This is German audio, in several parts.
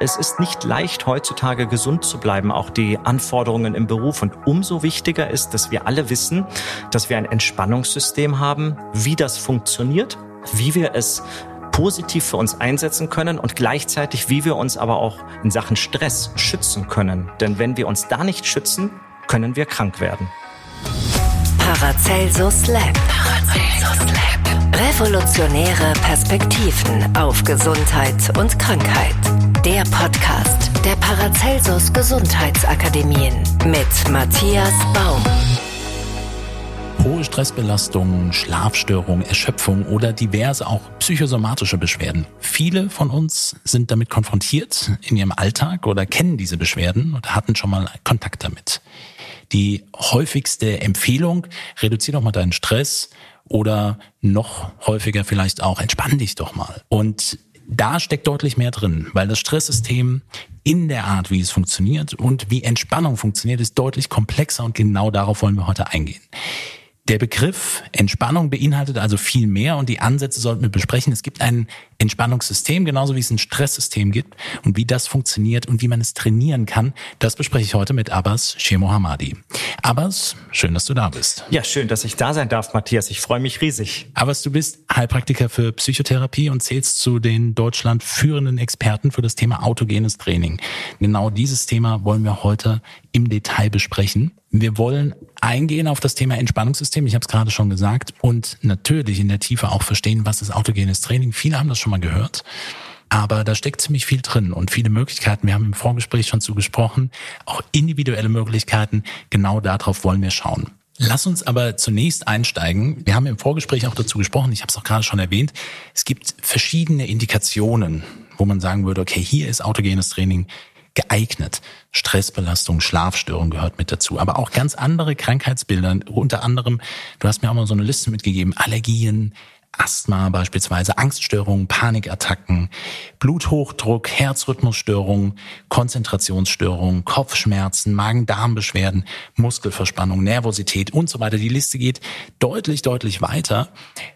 Es ist nicht leicht, heutzutage gesund zu bleiben, auch die Anforderungen im Beruf. Und umso wichtiger ist, dass wir alle wissen, dass wir ein Entspannungssystem haben, wie das funktioniert, wie wir es positiv für uns einsetzen können und gleichzeitig, wie wir uns aber auch in Sachen Stress schützen können. Denn wenn wir uns da nicht schützen, können wir krank werden. Paracelsus Lab. Revolutionäre Perspektiven auf Gesundheit und Krankheit. Der Podcast der Paracelsus Gesundheitsakademien mit Matthias Baum. Hohe Stressbelastung, Schlafstörung, Erschöpfung oder diverse auch psychosomatische Beschwerden. Viele von uns sind damit konfrontiert in ihrem Alltag oder kennen diese Beschwerden und hatten schon mal Kontakt damit. Die häufigste Empfehlung: reduzier doch mal deinen Stress oder noch häufiger vielleicht auch, entspann dich doch mal. Und da steckt deutlich mehr drin, weil das Stresssystem in der Art, wie es funktioniert und wie Entspannung funktioniert, ist deutlich komplexer und genau darauf wollen wir heute eingehen. Der Begriff Entspannung beinhaltet also viel mehr und die Ansätze sollten wir besprechen. Es gibt ein Entspannungssystem, genauso wie es ein Stresssystem gibt, und wie das funktioniert und wie man es trainieren kann, das bespreche ich heute mit Abbas Shemohammadi. Abbas, schön, dass du da bist. Ja, schön, dass ich da sein darf, Matthias. Ich freue mich riesig. Abbas, du bist Heilpraktiker für Psychotherapie und zählst zu den Deutschland führenden Experten für das Thema autogenes Training. Genau dieses Thema wollen wir heute im Detail besprechen. Wir wollen eingehen auf das Thema Entspannungssystem, ich habe es gerade schon gesagt, und natürlich in der Tiefe auch verstehen, was ist autogenes Training. Viele haben das schon mal gehört, aber da steckt ziemlich viel drin und viele Möglichkeiten. Wir haben im Vorgespräch schon zugesprochen, auch individuelle Möglichkeiten. Genau darauf wollen wir schauen. Lass uns aber zunächst einsteigen. Wir haben im Vorgespräch auch dazu gesprochen, ich habe es auch gerade schon erwähnt, es gibt verschiedene Indikationen, wo man sagen würde, okay, hier ist autogenes Training geeignet. Stressbelastung, Schlafstörung gehört mit dazu, aber auch ganz andere Krankheitsbilder, unter anderem, du hast mir auch mal so eine Liste mitgegeben, Allergien, Asthma beispielsweise, Angststörungen, Panikattacken, Bluthochdruck, Herzrhythmusstörungen, Konzentrationsstörungen, Kopfschmerzen, Magen-Darm-Beschwerden, Muskelverspannung, Nervosität und so weiter. Die Liste geht deutlich, deutlich weiter.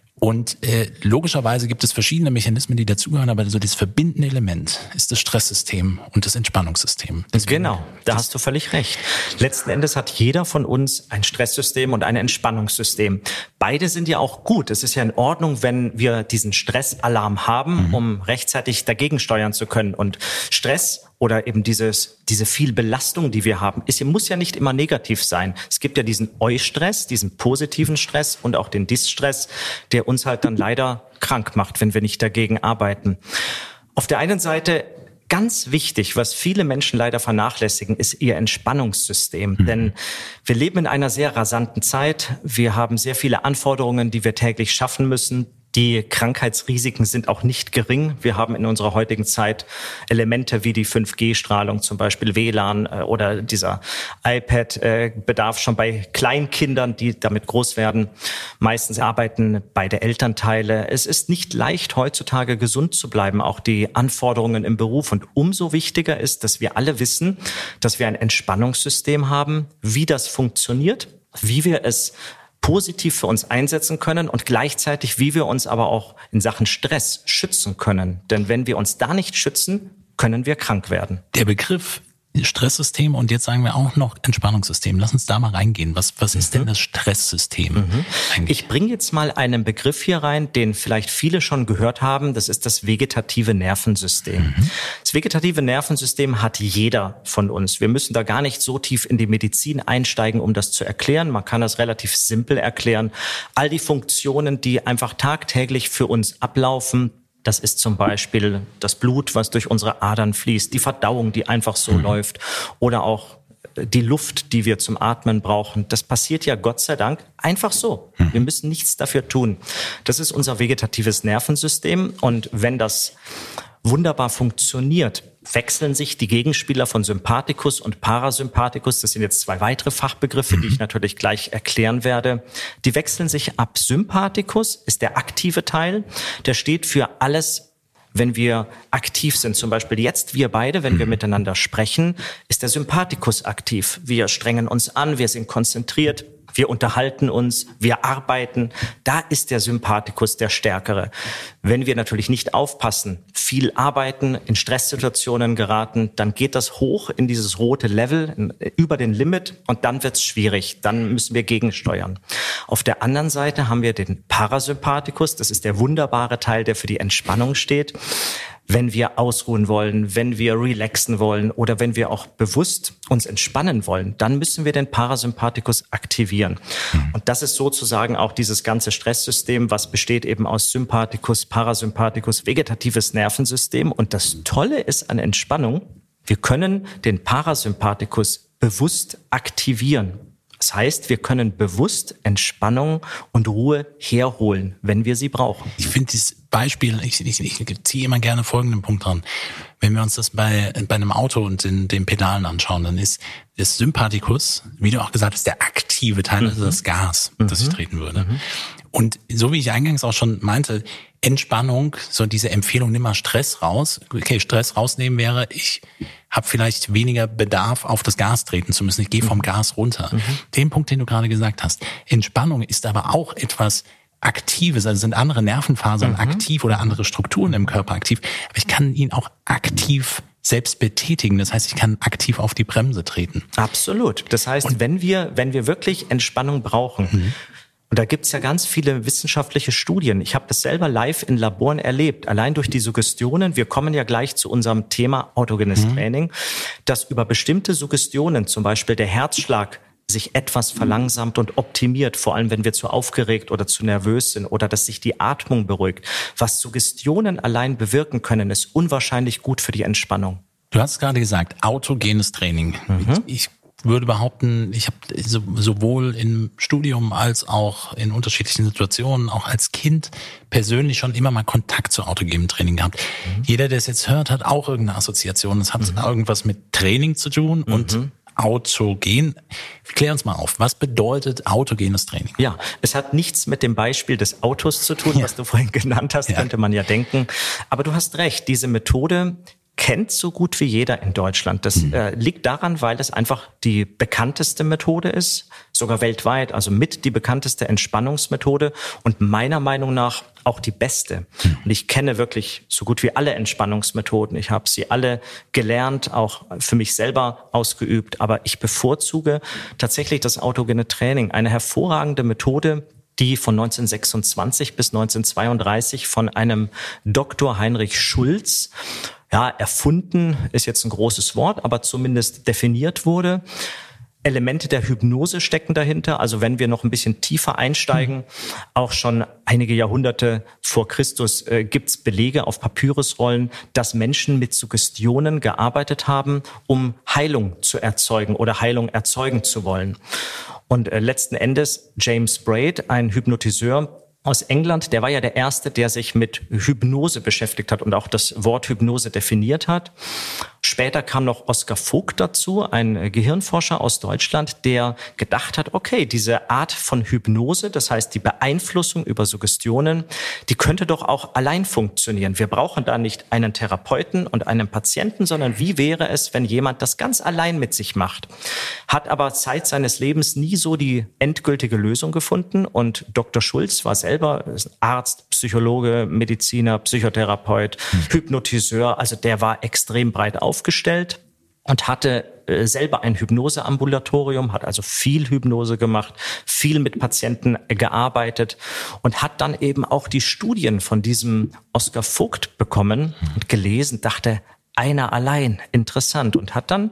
Und logischerweise gibt es verschiedene Mechanismen, die dazugehören, aber so das verbindende Element ist das Stresssystem und das Entspannungssystem. Genau, da hast du völlig recht. Letzten Endes hat jeder von uns ein Stresssystem und ein Entspannungssystem. Beide sind ja auch gut. Es ist ja in Ordnung, wenn wir diesen Stressalarm haben, um rechtzeitig dagegen steuern zu können. Und Stress oder eben diese viel Belastung, die wir haben, muss ja nicht immer negativ sein. Es gibt ja diesen Eustress, diesen positiven Stress und auch den Distress, der uns halt dann leider krank macht, wenn wir nicht dagegen arbeiten. Auf der einen Seite ganz wichtig, was viele Menschen leider vernachlässigen, ist ihr Entspannungssystem. Denn wir leben in einer sehr rasanten Zeit. Wir haben sehr viele Anforderungen, die wir täglich schaffen müssen. Die Krankheitsrisiken sind auch nicht gering. Wir haben in unserer heutigen Zeit Elemente wie die 5G-Strahlung, zum Beispiel WLAN oder dieser iPad-Bedarf schon bei Kleinkindern, die damit groß werden. Meistens arbeiten beide Elternteile. Es ist nicht leicht, heutzutage gesund zu bleiben, auch die Anforderungen im Beruf. Und umso wichtiger ist, dass wir alle wissen, dass wir ein Entspannungssystem haben, wie das funktioniert, wie wir es positiv für uns einsetzen können und gleichzeitig, wie wir uns aber auch in Sachen Stress schützen können. Denn wenn wir uns da nicht schützen, können wir krank werden. Der Begriff Stresssystem und jetzt sagen wir auch noch Entspannungssystem. Lass uns da mal reingehen. Was ist denn das Stresssystem? Ich bringe jetzt mal einen Begriff hier rein, den vielleicht viele schon gehört haben. Das ist das vegetative Nervensystem. Das vegetative Nervensystem hat jeder von uns. Wir müssen da gar nicht so tief in die Medizin einsteigen, um das zu erklären. Man kann das relativ simpel erklären. All die Funktionen, die einfach tagtäglich für uns ablaufen, das ist zum Beispiel das Blut, was durch unsere Adern fließt, die Verdauung, die einfach so läuft oder auch die Luft, die wir zum Atmen brauchen. Das passiert ja Gott sei Dank einfach so. Wir müssen nichts dafür tun. Das ist unser vegetatives Nervensystem und wenn das wunderbar funktioniert, wechseln sich die Gegenspieler von Sympathikus und Parasympathikus. Das sind jetzt zwei weitere Fachbegriffe, die ich natürlich gleich erklären werde. Die wechseln sich ab. Sympathikus ist der aktive Teil. Der steht für alles, wenn wir aktiv sind. Zum Beispiel jetzt wir beide, wenn wir miteinander sprechen, ist der Sympathikus aktiv. Wir strengen uns an, wir sind konzentriert. wir unterhalten uns, wir arbeiten. Da ist der Sympathikus der Stärkere. Wenn wir natürlich nicht aufpassen, viel arbeiten, in Stresssituationen geraten, dann geht das hoch in dieses rote Level, über den Limit, und dann wird's schwierig. Dann müssen wir gegensteuern. Auf der anderen Seite haben wir den Parasympathikus. Das ist der wunderbare Teil, der für die Entspannung steht. Wenn wir ausruhen wollen, wenn wir relaxen wollen oder wenn wir auch bewusst uns entspannen wollen, dann müssen wir den Parasympathikus aktivieren. Und das ist sozusagen auch dieses ganze Stresssystem, was besteht eben aus Sympathikus, Parasympathikus, vegetatives Nervensystem. Und das Tolle ist an Entspannung, wir können den Parasympathikus bewusst aktivieren. Das heißt, wir können bewusst Entspannung und Ruhe herholen, wenn wir sie brauchen. Ich finde dieses Beispiel, ich ziehe immer gerne folgenden Punkt dran. Wenn wir uns das bei einem Auto und in den Pedalen anschauen, dann ist das Sympathikus, wie du auch gesagt hast, der aktive Teil, also das Gas, das ich treten würde. Und so wie ich eingangs auch schon meinte, Entspannung, so diese Empfehlung, nimm mal Stress raus. Okay, Stress rausnehmen wäre, ich habe vielleicht weniger Bedarf, auf das Gas treten zu müssen. Ich gehe vom Gas runter. Den Punkt, den du gerade gesagt hast. Entspannung ist aber auch etwas Aktives, also sind andere Nervenfasern aktiv oder andere Strukturen im Körper aktiv. Aber ich kann ihn auch aktiv selbst betätigen. Das heißt, ich kann aktiv auf die Bremse treten. Absolut. Das heißt, wenn wir wirklich Entspannung brauchen, und da gibt's ja ganz viele wissenschaftliche Studien. Ich habe das selber live in Laboren erlebt, allein durch die Suggestionen. Wir kommen ja gleich zu unserem Thema autogenes Training, dass über bestimmte Suggestionen, zum Beispiel der Herzschlag, sich etwas verlangsamt und optimiert, vor allem wenn wir zu aufgeregt oder zu nervös sind oder dass sich die Atmung beruhigt. Was Suggestionen allein bewirken können, ist unwahrscheinlich gut für die Entspannung. Du hast gerade gesagt, autogenes Training. Ich würde behaupten, ich habe sowohl im Studium als auch in unterschiedlichen Situationen, auch als Kind persönlich schon immer mal Kontakt zu autogenem Training gehabt. Jeder, der es jetzt hört, hat auch irgendeine Assoziation. Es hat irgendwas mit Training zu tun und autogen. Klär uns mal auf, was bedeutet autogenes Training? Ja, es hat nichts mit dem Beispiel des Autos zu tun, was du vorhin genannt hast, könnte man ja denken. Aber du hast recht, diese Methode kennt so gut wie jeder in Deutschland. Das liegt daran, weil es einfach die bekannteste Methode ist, sogar weltweit, also mit die bekannteste Entspannungsmethode und meiner Meinung nach auch die beste. Und ich kenne wirklich so gut wie alle Entspannungsmethoden. Ich habe sie alle gelernt, auch für mich selber ausgeübt, aber ich bevorzuge tatsächlich das autogene Training, eine hervorragende Methode, die von 1926 bis 1932 von einem Dr. Heinrich Schulz erfunden, ist jetzt ein großes Wort, aber zumindest definiert wurde. Elemente der Hypnose stecken dahinter. Also wenn wir noch ein bisschen tiefer einsteigen, auch schon einige Jahrhunderte vor Christus gibt's Belege auf Papyrusrollen, dass Menschen mit Suggestionen gearbeitet haben, um Heilung zu erzeugen oder Heilung erzeugen zu wollen. Und letzten Endes James Braid, ein Hypnotiseur aus England, der war ja der Erste, der sich mit Hypnose beschäftigt hat und auch das Wort Hypnose definiert hat. Später kam noch Oskar Vogt dazu, ein Gehirnforscher aus Deutschland, der gedacht hat, okay, diese Art von Hypnose, das heißt die Beeinflussung über Suggestionen, die könnte doch auch allein funktionieren. Wir brauchen da nicht einen Therapeuten und einen Patienten, sondern wie wäre es, wenn jemand das ganz allein mit sich macht? Hat aber Zeit seines Lebens nie so die endgültige Lösung gefunden und Dr. Schulz war selber Arzt, Psychologe, Mediziner, Psychotherapeut, Hypnotiseur, also der war extrem breit aufgestellt und hatte selber ein Hypnoseambulatorium, hat also viel Hypnose gemacht, viel mit Patienten gearbeitet und hat dann eben auch die Studien von diesem Oskar Vogt bekommen und gelesen, dachte, einer allein, interessant, und hat dann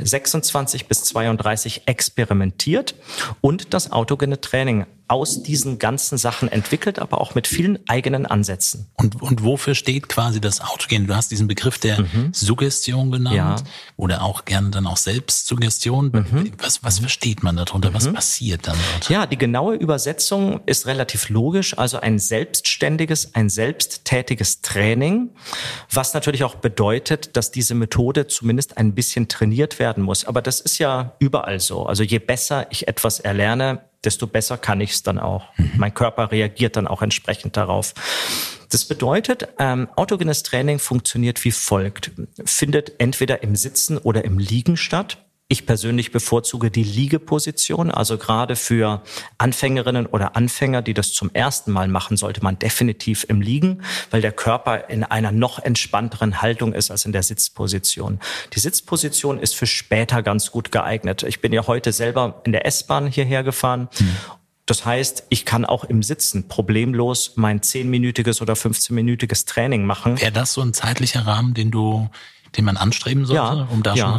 26 bis 32 experimentiert und das autogene Training aus diesen ganzen Sachen entwickelt, aber auch mit vielen eigenen Ansätzen. Und wofür steht quasi das Autogen? Du hast diesen Begriff der Suggestion genannt oder auch gerne dann auch Selbstsuggestion. Was versteht man darunter? Was passiert dann dort? Ja, die genaue Übersetzung ist relativ logisch, also ein selbstständiges, ein selbsttätiges Training, was natürlich auch bedeutet, dass diese Methode zumindest ein bisschen trainiert werden muss. Aber das ist ja überall so. Also je besser ich etwas erlerne, desto besser kann ich es dann auch. Mein Körper reagiert dann auch entsprechend darauf. Das bedeutet, autogenes Training funktioniert wie folgt. Findet entweder im Sitzen oder im Liegen statt. Ich persönlich bevorzuge die Liegeposition, also gerade für Anfängerinnen oder Anfänger, die das zum ersten Mal machen, sollte man definitiv im Liegen, weil der Körper in einer noch entspannteren Haltung ist als in der Sitzposition. Die Sitzposition ist für später ganz gut geeignet. Ich bin ja heute selber in der S-Bahn hierher gefahren. Das heißt, ich kann auch im Sitzen problemlos mein 10-minütiges oder 15-minütiges Training machen. Wäre das so ein zeitlicher Rahmen, den man anstreben sollte?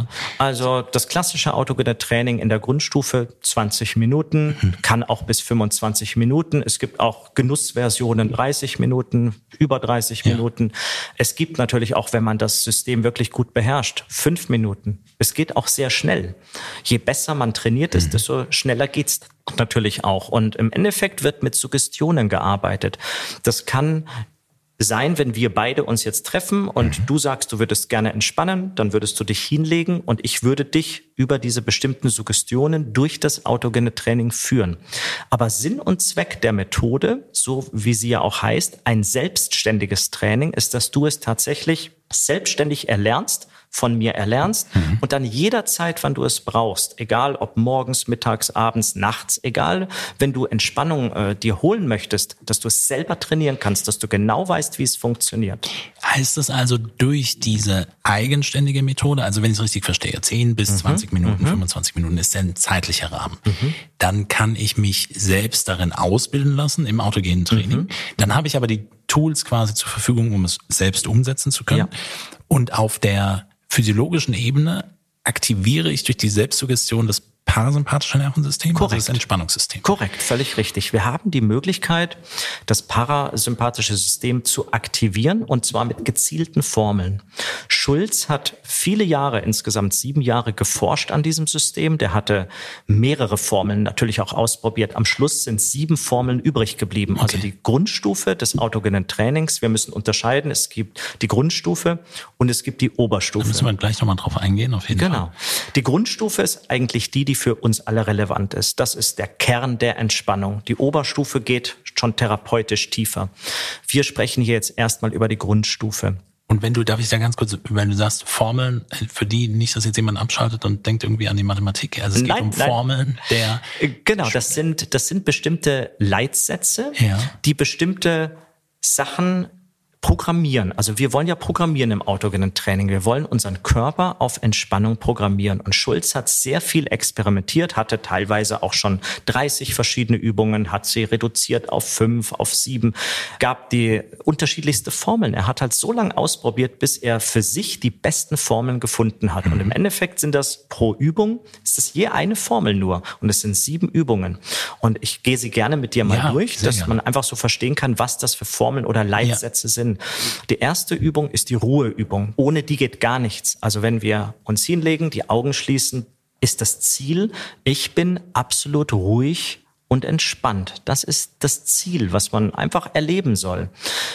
Also das klassische autogene Training in der Grundstufe 20 Minuten, kann auch bis 25 Minuten. Es gibt auch Genussversionen 30 Minuten, über 30 Minuten. Es gibt natürlich auch, wenn man das System wirklich gut beherrscht, 5 Minuten. Es geht auch sehr schnell. Je besser man trainiert ist, desto schneller geht's natürlich auch. Und im Endeffekt wird mit Suggestionen gearbeitet. Das kann sein, wenn wir beide uns jetzt treffen und du sagst, du würdest gerne entspannen, dann würdest du dich hinlegen und ich würde dich über diese bestimmten Suggestionen durch das autogene Training führen. Aber Sinn und Zweck der Methode, so wie sie ja auch heißt, ein selbstständiges Training, ist, dass du es tatsächlich selbstständig erlernst, von mir erlernst und dann jederzeit, wann du es brauchst, egal ob morgens, mittags, abends, nachts, egal, wenn du Entspannung dir holen möchtest, dass du es selber trainieren kannst, dass du genau weißt, wie es funktioniert. Heißt das also durch diese eigenständige Methode, also wenn ich es richtig verstehe, 10 bis 20 Minuten, 25 Minuten ist ein zeitlicher Rahmen, dann kann ich mich selbst darin ausbilden lassen im autogenen Training. Dann habe ich aber die Tools quasi zur Verfügung, um es selbst umsetzen zu können. Und auf der physiologischen Ebene aktiviere ich durch die Selbstsuggestion das parasympathische Nervensystem, Korrekt. Also das Entspannungssystem. Korrekt, völlig richtig. Wir haben die Möglichkeit, das parasympathische System zu aktivieren und zwar mit gezielten Formeln. Schulz hat viele Jahre, insgesamt 7 Jahre geforscht an diesem System. Der hatte mehrere Formeln natürlich auch ausprobiert. Am Schluss sind 7 Formeln übrig geblieben. Okay. Also die Grundstufe des autogenen Trainings. Wir müssen unterscheiden. Es gibt die Grundstufe und es gibt die Oberstufe. Da müssen wir gleich nochmal drauf eingehen, auf jeden Fall. Genau. Die Grundstufe ist eigentlich die für uns alle relevant ist. Das ist der Kern der Entspannung. Die Oberstufe geht schon therapeutisch tiefer. Wir sprechen hier jetzt erstmal über die Grundstufe. Und darf ich da ganz kurz, wenn du sagst Formeln, für die nicht, dass jetzt jemand abschaltet und denkt irgendwie an die Mathematik. Also es geht um Formeln der... Genau, das sind bestimmte Leitsätze, die bestimmte Sachen programmieren. Also wir wollen ja programmieren im autogenen Training. Wir wollen unseren Körper auf Entspannung programmieren. Und Schulz hat sehr viel experimentiert, hatte teilweise auch schon 30 verschiedene Übungen, hat sie reduziert auf 5, auf 7, gab die unterschiedlichste Formeln. Er hat halt so lange ausprobiert, bis er für sich die besten Formeln gefunden hat. Und im Endeffekt sind das pro Übung, ist es je eine Formel nur. Und es sind 7 Übungen. Und ich gehe sie gerne mit dir mal durch, dass man einfach so verstehen kann, was das für Formeln oder Leitsätze sind. Die erste Übung ist die Ruheübung. Ohne die geht gar nichts. Also wenn wir uns hinlegen, die Augen schließen, ist das Ziel, ich bin absolut ruhig und entspannt. Das ist das Ziel, was man einfach erleben soll.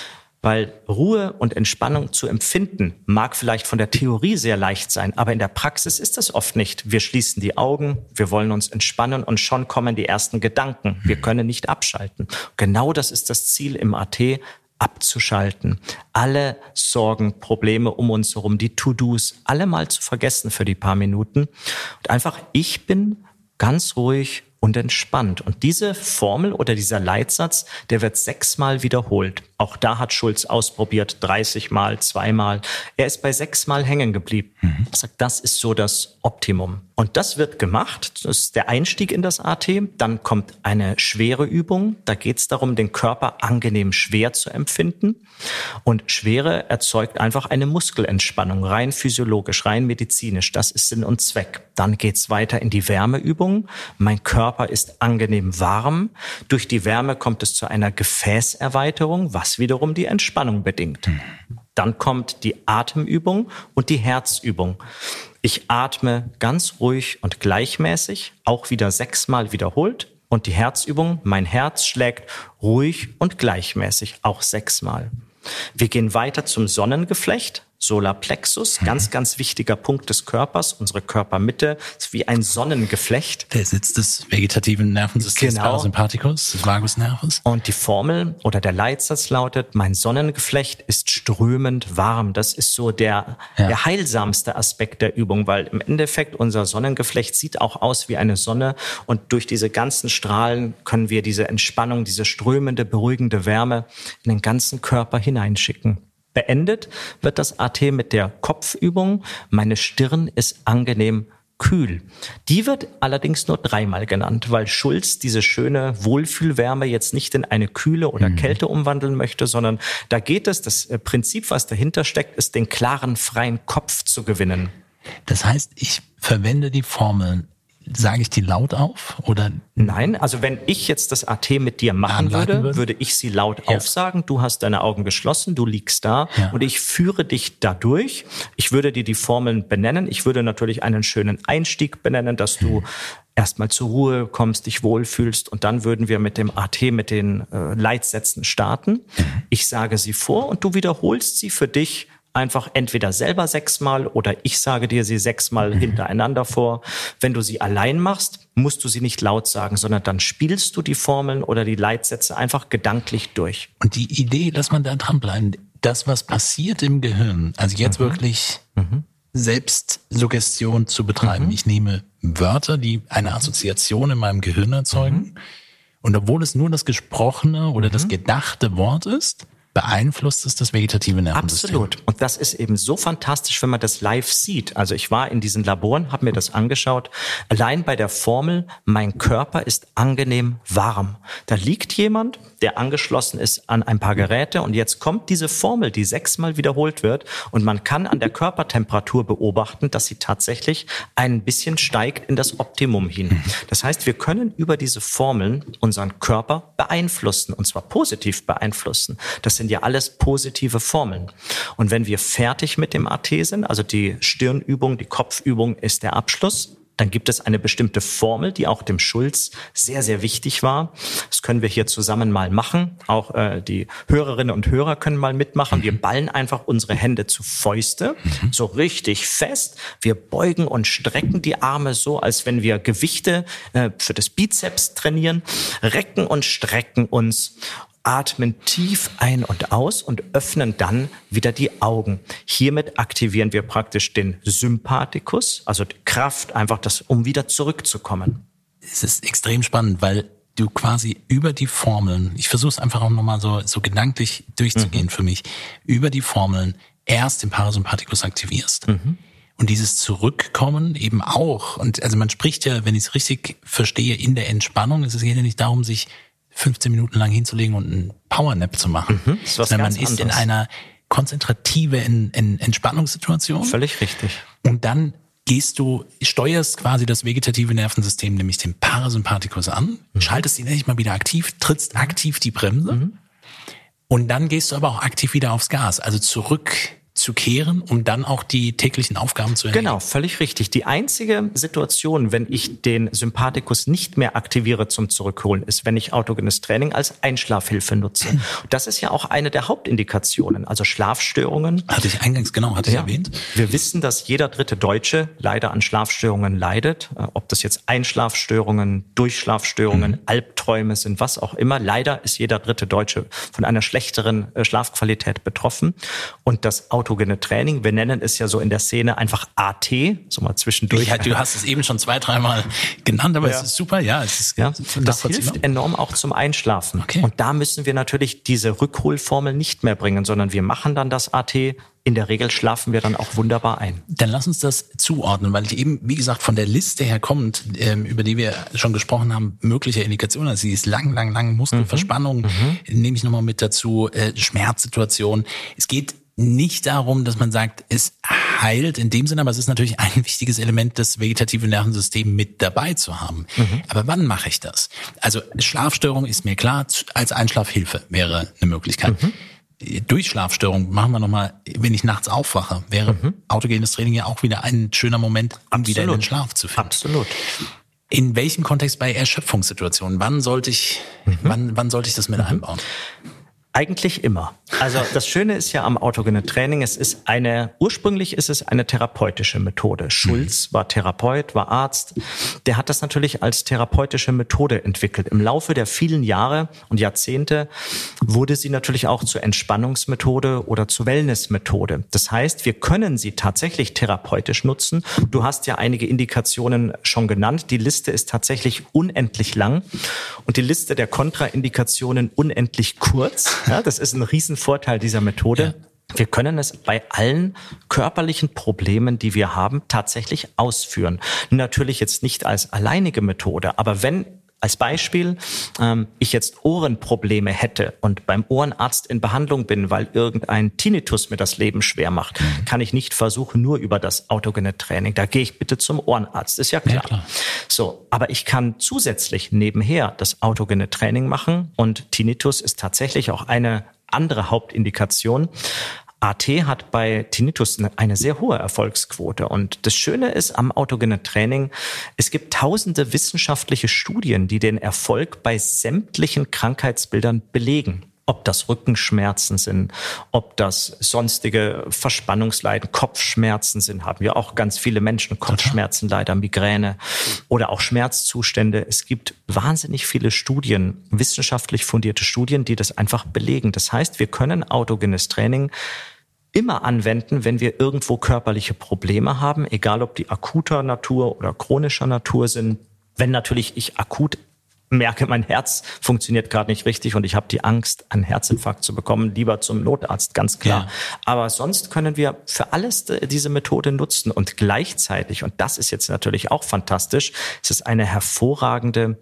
Weil Ruhe und Entspannung zu empfinden, mag vielleicht von der Theorie sehr leicht sein, aber in der Praxis ist das oft nicht. Wir schließen die Augen, wir wollen uns entspannen und schon kommen die ersten Gedanken. Wir können nicht abschalten. Genau das ist das Ziel im AT, abzuschalten. Alle Sorgen, Probleme um uns herum, die To-Dos, alle mal zu vergessen für die paar Minuten. Und einfach, ich bin ganz ruhig und entspannt. Und diese Formel oder dieser Leitsatz, der wird 6-mal wiederholt. Auch da hat Schulz ausprobiert, 30-mal, 2-mal. Er ist bei 6-mal hängen geblieben. Er sagt, das ist so das Optimum. Und das wird gemacht. Das ist der Einstieg in das AT. Dann kommt eine schwere Übung. Da geht es darum, den Körper angenehm schwer zu empfinden. Und Schwere erzeugt einfach eine Muskelentspannung, rein physiologisch, rein medizinisch. Das ist Sinn und Zweck. Dann geht es weiter in die Wärmeübung. Mein Körper ist angenehm warm. Durch die Wärme kommt es zu einer Gefäßerweiterung, was wiederum die Entspannung bedingt. Dann kommt die Atemübung und die Herzübung. Ich atme ganz ruhig und gleichmäßig, auch wieder 6-mal wiederholt. Und die Herzübung, mein Herz schlägt ruhig und gleichmäßig, auch 6-mal. Wir gehen weiter zum Sonnengeflecht. Solarplexus, ganz, ganz wichtiger Punkt des Körpers, unsere Körpermitte, ist wie ein Sonnengeflecht. Der Sitz des vegetativen Nervensystems, Genau. Parasympathikus, des Vagusnerves. Und die Formel oder der Leitsatz lautet, mein Sonnengeflecht ist strömend warm. Das ist so der heilsamste Aspekt der Übung, weil im Endeffekt unser Sonnengeflecht sieht auch aus wie eine Sonne und durch diese ganzen Strahlen können wir diese Entspannung, diese strömende, beruhigende Wärme in den ganzen Körper hineinschicken. Beendet wird das AT mit der Kopfübung. Meine Stirn ist angenehm kühl. Die wird allerdings nur 3-mal genannt, weil Schulz diese schöne Wohlfühlwärme jetzt nicht in eine Kühle oder Kälte umwandeln möchte, sondern da geht es, das Prinzip, was dahinter steckt, ist, den klaren, freien Kopf zu gewinnen. Das heißt, ich verwende die Formeln. Sage ich die laut auf oder? Nein, also wenn ich jetzt das AT mit dir machen würde ich sie laut aufsagen. Du hast deine Augen geschlossen, du liegst da und ich führe dich dadurch. Ich würde dir die Formeln benennen. Ich würde natürlich einen schönen Einstieg benennen, dass du erstmal zur Ruhe kommst, dich wohlfühlst und dann würden wir mit dem AT, mit den Leitsätzen starten. Ich sage sie vor und du wiederholst sie für dich einfach entweder selber 6-mal oder ich sage dir sie 6-mal hintereinander vor. Wenn du sie allein machst, musst du sie nicht laut sagen, sondern dann spielst du die Formeln oder die Leitsätze einfach gedanklich durch. Und die Idee, dass man da dranbleibt, das, was passiert im Gehirn, also jetzt wirklich Selbstsuggestion zu betreiben. Ich nehme Wörter, die eine Assoziation in meinem Gehirn erzeugen und obwohl es nur das gesprochene oder das gedachte Wort ist, beeinflusst es das vegetative Nervensystem. Absolut. Und das ist eben so fantastisch, wenn man das live sieht. Also ich war in diesen Laboren, habe mir das angeschaut. Allein bei der Formel, mein Körper ist angenehm warm. Da liegt jemand, der angeschlossen ist an ein paar Geräte und jetzt kommt diese Formel, die 6-mal wiederholt wird und man kann an der Körpertemperatur beobachten, dass sie tatsächlich ein bisschen steigt in das Optimum hin. Das heißt, wir können über diese Formeln unseren Körper beeinflussen und zwar positiv beeinflussen. Das sind ja alles positive Formeln. Und wenn wir fertig mit dem AT sind, also die Stirnübung, die Kopfübung ist der Abschluss, dann gibt es eine bestimmte Formel, die auch dem Schulz sehr, sehr wichtig war. Das können wir hier zusammen mal machen. Auch die Hörerinnen und Hörer können mal mitmachen. Wir ballen einfach unsere Hände zu Fäuste, so richtig fest. Wir beugen und strecken die Arme so, als wenn wir Gewichte für das Bizeps trainieren, recken und strecken uns. Atmen tief ein und aus und öffnen dann wieder die Augen. Hiermit aktivieren wir praktisch den Sympathikus, also die Kraft, einfach um wieder zurückzukommen. Es ist extrem spannend, weil du quasi über die Formeln, ich versuche es einfach auch nochmal so gedanklich durchzugehen für mich, über die Formeln erst den Parasympathikus aktivierst. Und dieses Zurückkommen eben auch. Und also man spricht ja, wenn ich es richtig verstehe, in der Entspannung, es geht ja nicht darum, sich 15 Minuten lang hinzulegen und einen Powernap zu machen. Sondern man ist in einer konzentrative Entspannungssituation. Völlig richtig. Und dann steuerst quasi das vegetative Nervensystem, nämlich den Parasympathikus an, schaltest ihn endlich mal wieder aktiv, trittst aktiv die Bremse und dann gehst du aber auch aktiv wieder aufs Gas, also zurückzukehren, um dann auch die täglichen Aufgaben zu erledigen. Genau, völlig richtig. Die einzige Situation, wenn ich den Sympathikus nicht mehr aktiviere zum Zurückholen, ist, wenn ich autogenes Training als Einschlafhilfe nutze. Das ist ja auch eine der Hauptindikationen, also Schlafstörungen. Hatte ich eingangs, erwähnt. Wir wissen, dass jeder 3. Deutsche leider an Schlafstörungen leidet. Ob das jetzt Einschlafstörungen, Durchschlafstörungen, Albträume sind, was auch immer. Leider ist jeder 3. Deutsche von einer schlechteren Schlafqualität betroffen. Und das autogene Training, wir nennen es ja so in der Szene einfach AT, so mal zwischendurch. Ja, du hast es eben schon 2-3 Mal genannt, aber es ist super, das hilft enorm auch zum Einschlafen. Okay. Und da müssen wir natürlich diese Rückholformel nicht mehr bringen, sondern wir machen dann das AT. In der Regel schlafen wir dann auch wunderbar ein. Dann lass uns das zuordnen, weil ich eben, wie gesagt, von der Liste her kommt, über die wir schon gesprochen haben, mögliche Indikationen. Also sie ist lang, Muskelverspannung, nehme ich nochmal mit dazu, Schmerzsituation. Es geht nicht darum, dass man sagt, es heilt in dem Sinne, aber es ist natürlich ein wichtiges Element, das vegetative Nervensystem mit dabei zu haben. Aber wann mache ich das? Also Schlafstörung ist mir klar, als Einschlafhilfe wäre eine Möglichkeit. Durch Schlafstörung machen wir nochmal, wenn ich nachts aufwache, wäre autogenes Training ja auch wieder ein schöner Moment, um wieder in den Schlaf zu finden. Absolut. In welchem Kontext bei Erschöpfungssituationen? Wann sollte ich das mit einbauen? Eigentlich immer. Also das Schöne ist ja am autogenen Training, ursprünglich ist es eine therapeutische Methode. Schulz war Therapeut, war Arzt. Der hat das natürlich als therapeutische Methode entwickelt. Im Laufe der vielen Jahre und Jahrzehnte wurde sie natürlich auch zur Entspannungsmethode oder zur Wellnessmethode. Das heißt, wir können sie tatsächlich therapeutisch nutzen. Du hast ja einige Indikationen schon genannt. Die Liste ist tatsächlich unendlich lang und die Liste der Kontraindikationen unendlich kurz. Ja, das ist ein Riesenvorteil dieser Methode. Ja. Wir können es bei allen körperlichen Problemen, die wir haben, tatsächlich ausführen. Natürlich jetzt nicht als alleinige Methode, aber wenn als Beispiel ich jetzt Ohrenprobleme hätte und beim Ohrenarzt in Behandlung bin, weil irgendein Tinnitus mir das Leben schwer macht, kann ich nicht versuchen, nur über das autogene Training. Da gehe ich bitte zum Ohrenarzt, ist ja klar. Ja, klar. So, aber ich kann zusätzlich nebenher das autogene Training machen und Tinnitus ist tatsächlich auch eine andere Hauptindikation. AT hat bei Tinnitus eine sehr hohe Erfolgsquote. Und das Schöne ist am autogenen Training, es gibt tausende wissenschaftliche Studien, die den Erfolg bei sämtlichen Krankheitsbildern belegen. Ob das Rückenschmerzen sind, ob das sonstige Verspannungsleiden, Kopfschmerzen sind, haben wir auch ganz viele Menschen, Kopfschmerzen, leider Migräne oder auch Schmerzzustände. Es gibt wahnsinnig viele Studien, wissenschaftlich fundierte Studien, die das einfach belegen. Das heißt, wir können autogenes Training immer anwenden, wenn wir irgendwo körperliche Probleme haben, egal ob die akuter Natur oder chronischer Natur sind. Wenn natürlich ich akut merke, mein Herz funktioniert gerade nicht richtig und ich habe die Angst, einen Herzinfarkt zu bekommen, lieber zum Notarzt, ganz klar. Ja. Aber sonst können wir für alles diese Methode nutzen und gleichzeitig, und das ist jetzt natürlich auch fantastisch, es ist eine hervorragende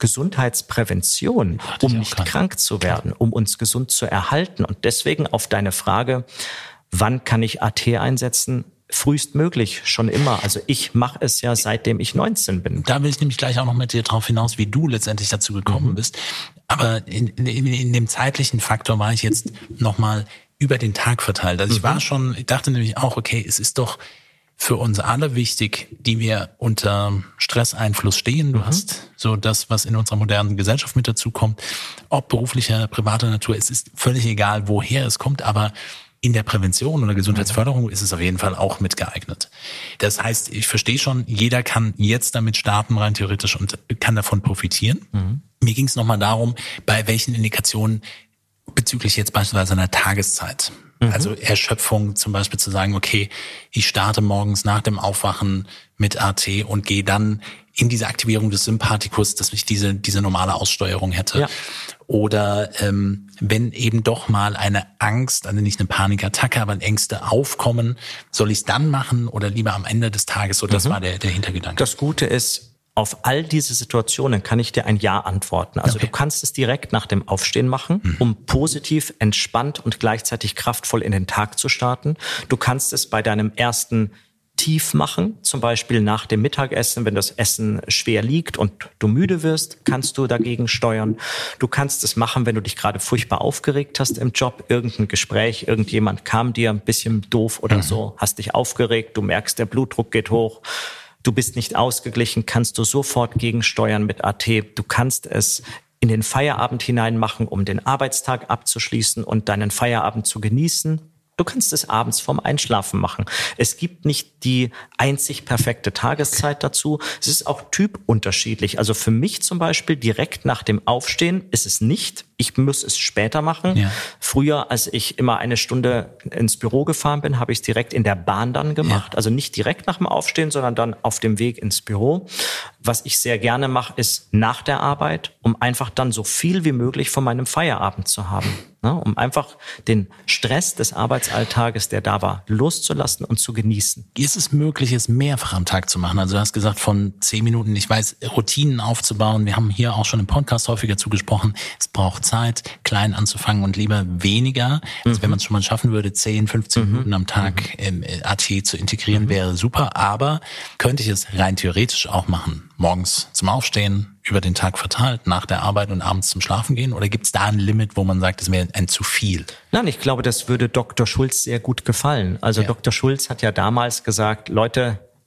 Gesundheitsprävention, um nicht krank zu werden, um uns gesund zu erhalten. Und deswegen auf deine Frage, wann kann ich AT einsetzen? Frühestmöglich, schon immer. Also ich mache es ja, seitdem ich 19 bin. Da will ich nämlich gleich auch noch mit dir drauf hinaus, wie du letztendlich dazu gekommen bist. Aber in dem zeitlichen Faktor war ich jetzt nochmal über den Tag verteilt. Also ich dachte nämlich auch, okay, es ist doch für uns alle wichtig, die wir unter Stresseinfluss stehen. Du hast so das, was in unserer modernen Gesellschaft mit dazu kommt, ob beruflicher, privater Natur. Es ist völlig egal, woher es kommt, aber in der Prävention oder Gesundheitsförderung ist es auf jeden Fall auch mitgeeignet. Das heißt, ich verstehe schon, jeder kann jetzt damit starten, rein theoretisch, und kann davon profitieren. Mir ging es nochmal darum, bei welchen Indikationen bezüglich jetzt beispielsweise einer Tageszeit. Also Erschöpfung zum Beispiel zu sagen, okay, ich starte morgens nach dem Aufwachen mit AT und gehe dann in diese Aktivierung des Sympathikus, dass ich diese normale Aussteuerung hätte. Ja. Oder wenn eben doch mal eine Angst, also nicht eine Panikattacke, aber Ängste aufkommen, soll ich es dann machen oder lieber am Ende des Tages? So, das war der Hintergedanke. Das Gute ist, auf all diese Situationen kann ich dir ein Ja antworten. Also du kannst es direkt nach dem Aufstehen machen, um positiv, entspannt und gleichzeitig kraftvoll in den Tag zu starten. Du kannst es bei deinem ersten Tief machen, zum Beispiel nach dem Mittagessen, wenn das Essen schwer liegt und du müde wirst, kannst du dagegen steuern. Du kannst es machen, wenn du dich gerade furchtbar aufgeregt hast im Job, irgendein Gespräch, irgendjemand kam dir ein bisschen doof oder so, hast dich aufgeregt, du merkst, der Blutdruck geht hoch. Du bist nicht ausgeglichen, kannst du sofort gegensteuern mit AT. Du kannst es in den Feierabend hinein machen, um den Arbeitstag abzuschließen und deinen Feierabend zu genießen. Du kannst es abends vorm Einschlafen machen. Es gibt nicht die einzig perfekte Tageszeit dazu. Es ist auch typunterschiedlich. Also für mich zum Beispiel direkt nach dem Aufstehen ist es nicht. Ich muss es später machen. Ja. Früher, als ich immer eine Stunde ins Büro gefahren bin, habe ich es direkt in der Bahn dann gemacht. Ja. Also nicht direkt nach dem Aufstehen, sondern dann auf dem Weg ins Büro. Was ich sehr gerne mache, ist nach der Arbeit, um einfach dann so viel wie möglich von meinem Feierabend zu haben. Um einfach den Stress des Arbeitsalltages, der da war, loszulassen und zu genießen. Ist es möglich, es mehrfach am Tag zu machen? Also du hast gesagt, von 10 Minuten, ich weiß, Routinen aufzubauen. Wir haben hier auch schon im Podcast häufiger zugesprochen. Es braucht Zeit, klein anzufangen und lieber weniger. Also wenn man es schon mal schaffen würde, 10, 15 Minuten am Tag AT zu integrieren, wäre super. Aber könnte ich es rein theoretisch auch machen? Morgens zum Aufstehen, über den Tag verteilt, nach der Arbeit und abends zum Schlafen gehen? Oder gibt es da ein Limit, wo man sagt, das wäre ein zu viel? Nein, ich glaube, das würde Dr. Schulz sehr gut gefallen. Also Dr. Schulz hat ja damals gesagt, Leute,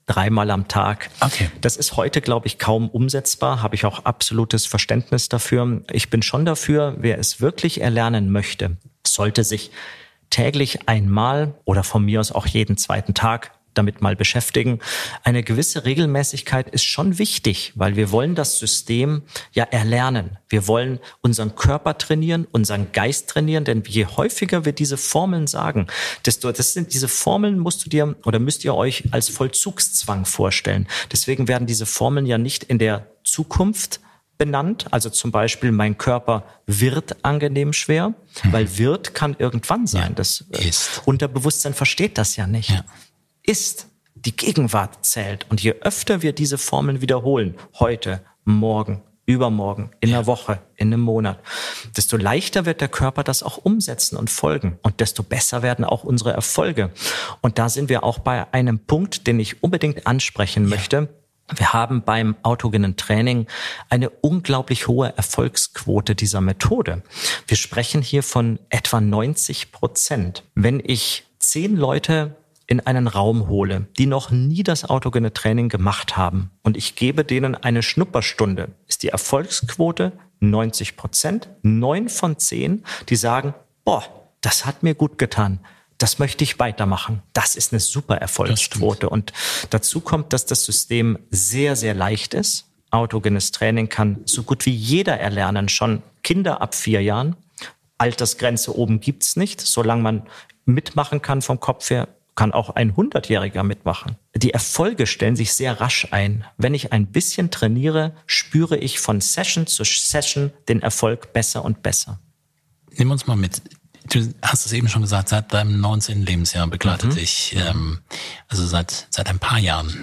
3-mal am Tag. Okay. Das ist heute, glaube ich, kaum umsetzbar, habe ich auch absolutes Verständnis dafür. Ich bin schon dafür, wer es wirklich erlernen möchte, sollte sich täglich einmal oder von mir aus auch jeden zweiten Tag damit mal beschäftigen. Eine gewisse Regelmäßigkeit ist schon wichtig, weil wir wollen das System ja erlernen. Wir wollen unseren Körper trainieren, unseren Geist trainieren, denn je häufiger wir diese Formeln sagen, diese Formeln müsst ihr euch als Vollzugszwang vorstellen. Deswegen werden diese Formeln ja nicht in der Zukunft benannt, also zum Beispiel mein Körper wird angenehm schwer, weil wird kann irgendwann sein. Das Unterbewusstsein versteht das ja nicht. Ja. Ist, die Gegenwart zählt. Und je öfter wir diese Formeln wiederholen, heute, morgen, übermorgen, in einer Woche, in einem Monat, desto leichter wird der Körper das auch umsetzen und folgen. Und desto besser werden auch unsere Erfolge. Und da sind wir auch bei einem Punkt, den ich unbedingt ansprechen möchte. Wir haben beim autogenen Training eine unglaublich hohe Erfolgsquote dieser Methode. Wir sprechen hier von etwa 90%. Wenn ich 10 Leute in einen Raum hole, die noch nie das autogene Training gemacht haben und ich gebe denen eine Schnupperstunde, ist die Erfolgsquote 90%. 9 von 10, die sagen, das hat mir gut getan. Das möchte ich weitermachen. Das ist eine super Erfolgsquote. Und dazu kommt, dass das System sehr, sehr leicht ist. Autogenes Training kann so gut wie jeder erlernen, schon Kinder ab 4 Jahren. Altersgrenze oben gibt's nicht. Solange man mitmachen kann vom Kopf her, kann auch ein 100-Jähriger mitmachen. Die Erfolge stellen sich sehr rasch ein. Wenn ich ein bisschen trainiere, spüre ich von Session zu Session den Erfolg besser und besser. Nimm uns mal mit. Du hast es eben schon gesagt, seit deinem 19. Lebensjahr begleitet dich, also seit ein paar Jahren.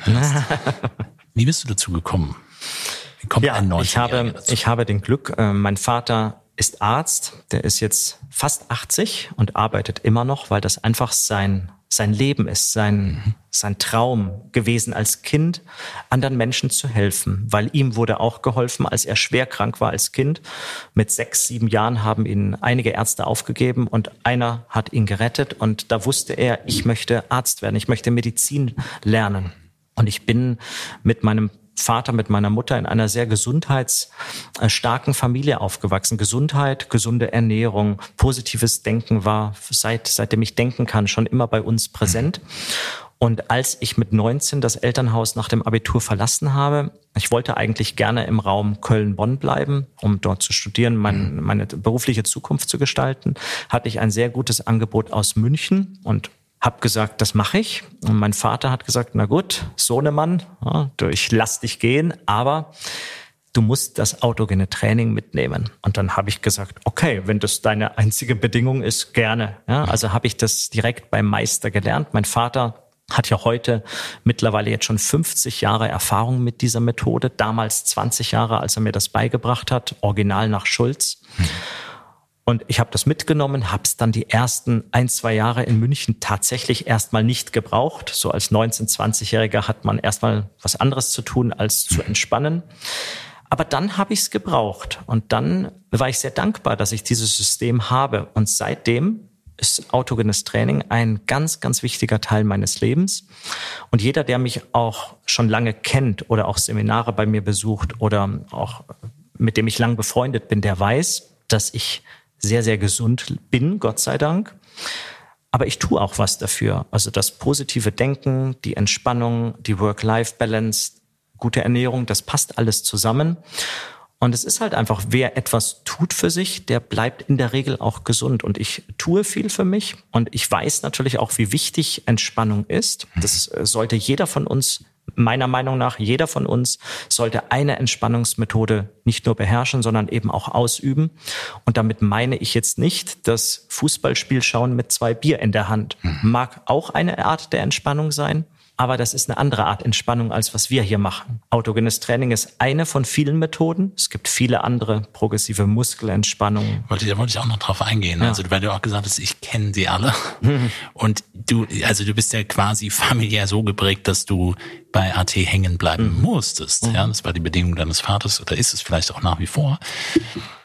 Wie bist du dazu gekommen? Wie kommt ein 19-Jähriger dazu? Ich habe den Glück, mein Vater ist Arzt, der ist jetzt fast 80 und arbeitet immer noch, weil das einfach sein Leben ist, sein Traum gewesen als Kind, anderen Menschen zu helfen. Weil ihm wurde auch geholfen, als er schwer krank war als Kind. Mit 6, 7 Jahren haben ihn einige Ärzte aufgegeben und einer hat ihn gerettet. Und da wusste er, ich möchte Arzt werden, ich möchte Medizin lernen. Und ich bin mit meinem Vater, mit meiner Mutter in einer sehr gesundheitsstarken Familie aufgewachsen. Gesundheit, gesunde Ernährung, positives Denken war seitdem ich denken kann schon immer bei uns präsent. Und als ich mit 19 das Elternhaus nach dem Abitur verlassen habe, ich wollte eigentlich gerne im Raum Köln-Bonn bleiben, um dort zu studieren, meine berufliche Zukunft zu gestalten, hatte ich ein sehr gutes Angebot aus München und habe gesagt, das mache ich. Und mein Vater hat gesagt, na gut, Sohnemann, ich lass dich gehen, aber du musst das autogene Training mitnehmen. Und dann habe ich gesagt, okay, wenn das deine einzige Bedingung ist, gerne. Ja, also habe ich das direkt beim Meister gelernt. Mein Vater hat ja heute mittlerweile jetzt schon 50 Jahre Erfahrung mit dieser Methode. Damals 20 Jahre, als er mir das beigebracht hat, original nach Schulz. Und ich habe das mitgenommen, habe es dann die ersten 1-2 Jahre in München tatsächlich erstmal nicht gebraucht. So als 19-, 20-Jähriger hat man erstmal was anderes zu tun, als zu entspannen. Aber dann habe ich es gebraucht. Und dann war ich sehr dankbar, dass ich dieses System habe. Und seitdem ist autogenes Training ein ganz, ganz wichtiger Teil meines Lebens. Und jeder, der mich auch schon lange kennt oder auch Seminare bei mir besucht oder auch mit dem ich lang befreundet bin, der weiß, dass ich sehr, sehr gesund bin, Gott sei Dank. Aber ich tue auch was dafür. Also das positive Denken, die Entspannung, die Work-Life-Balance, gute Ernährung, das passt alles zusammen. Und es ist halt einfach, wer etwas tut für sich, der bleibt in der Regel auch gesund. Und ich tue viel für mich. Und ich weiß natürlich auch, wie wichtig Entspannung ist. Das sollte jeder von uns, meiner Meinung nach, jeder von uns sollte eine Entspannungsmethode nicht nur beherrschen, sondern eben auch ausüben. Und damit meine ich jetzt nicht das Fußballspiel schauen mit 2 Bier in der Hand. Mag auch eine Art der Entspannung sein, aber das ist eine andere Art Entspannung, als was wir hier machen. Autogenes Training ist eine von vielen Methoden. Es gibt viele andere progressive Muskelentspannungen. Da wollte ich auch noch drauf eingehen. Ja. Also, weil du auch gesagt hast, ich kenne sie alle. Und du bist ja quasi familiär so geprägt, dass du bei AT hängen bleiben musstest. Ja, das war die Bedingung deines Vaters oder ist es vielleicht auch nach wie vor.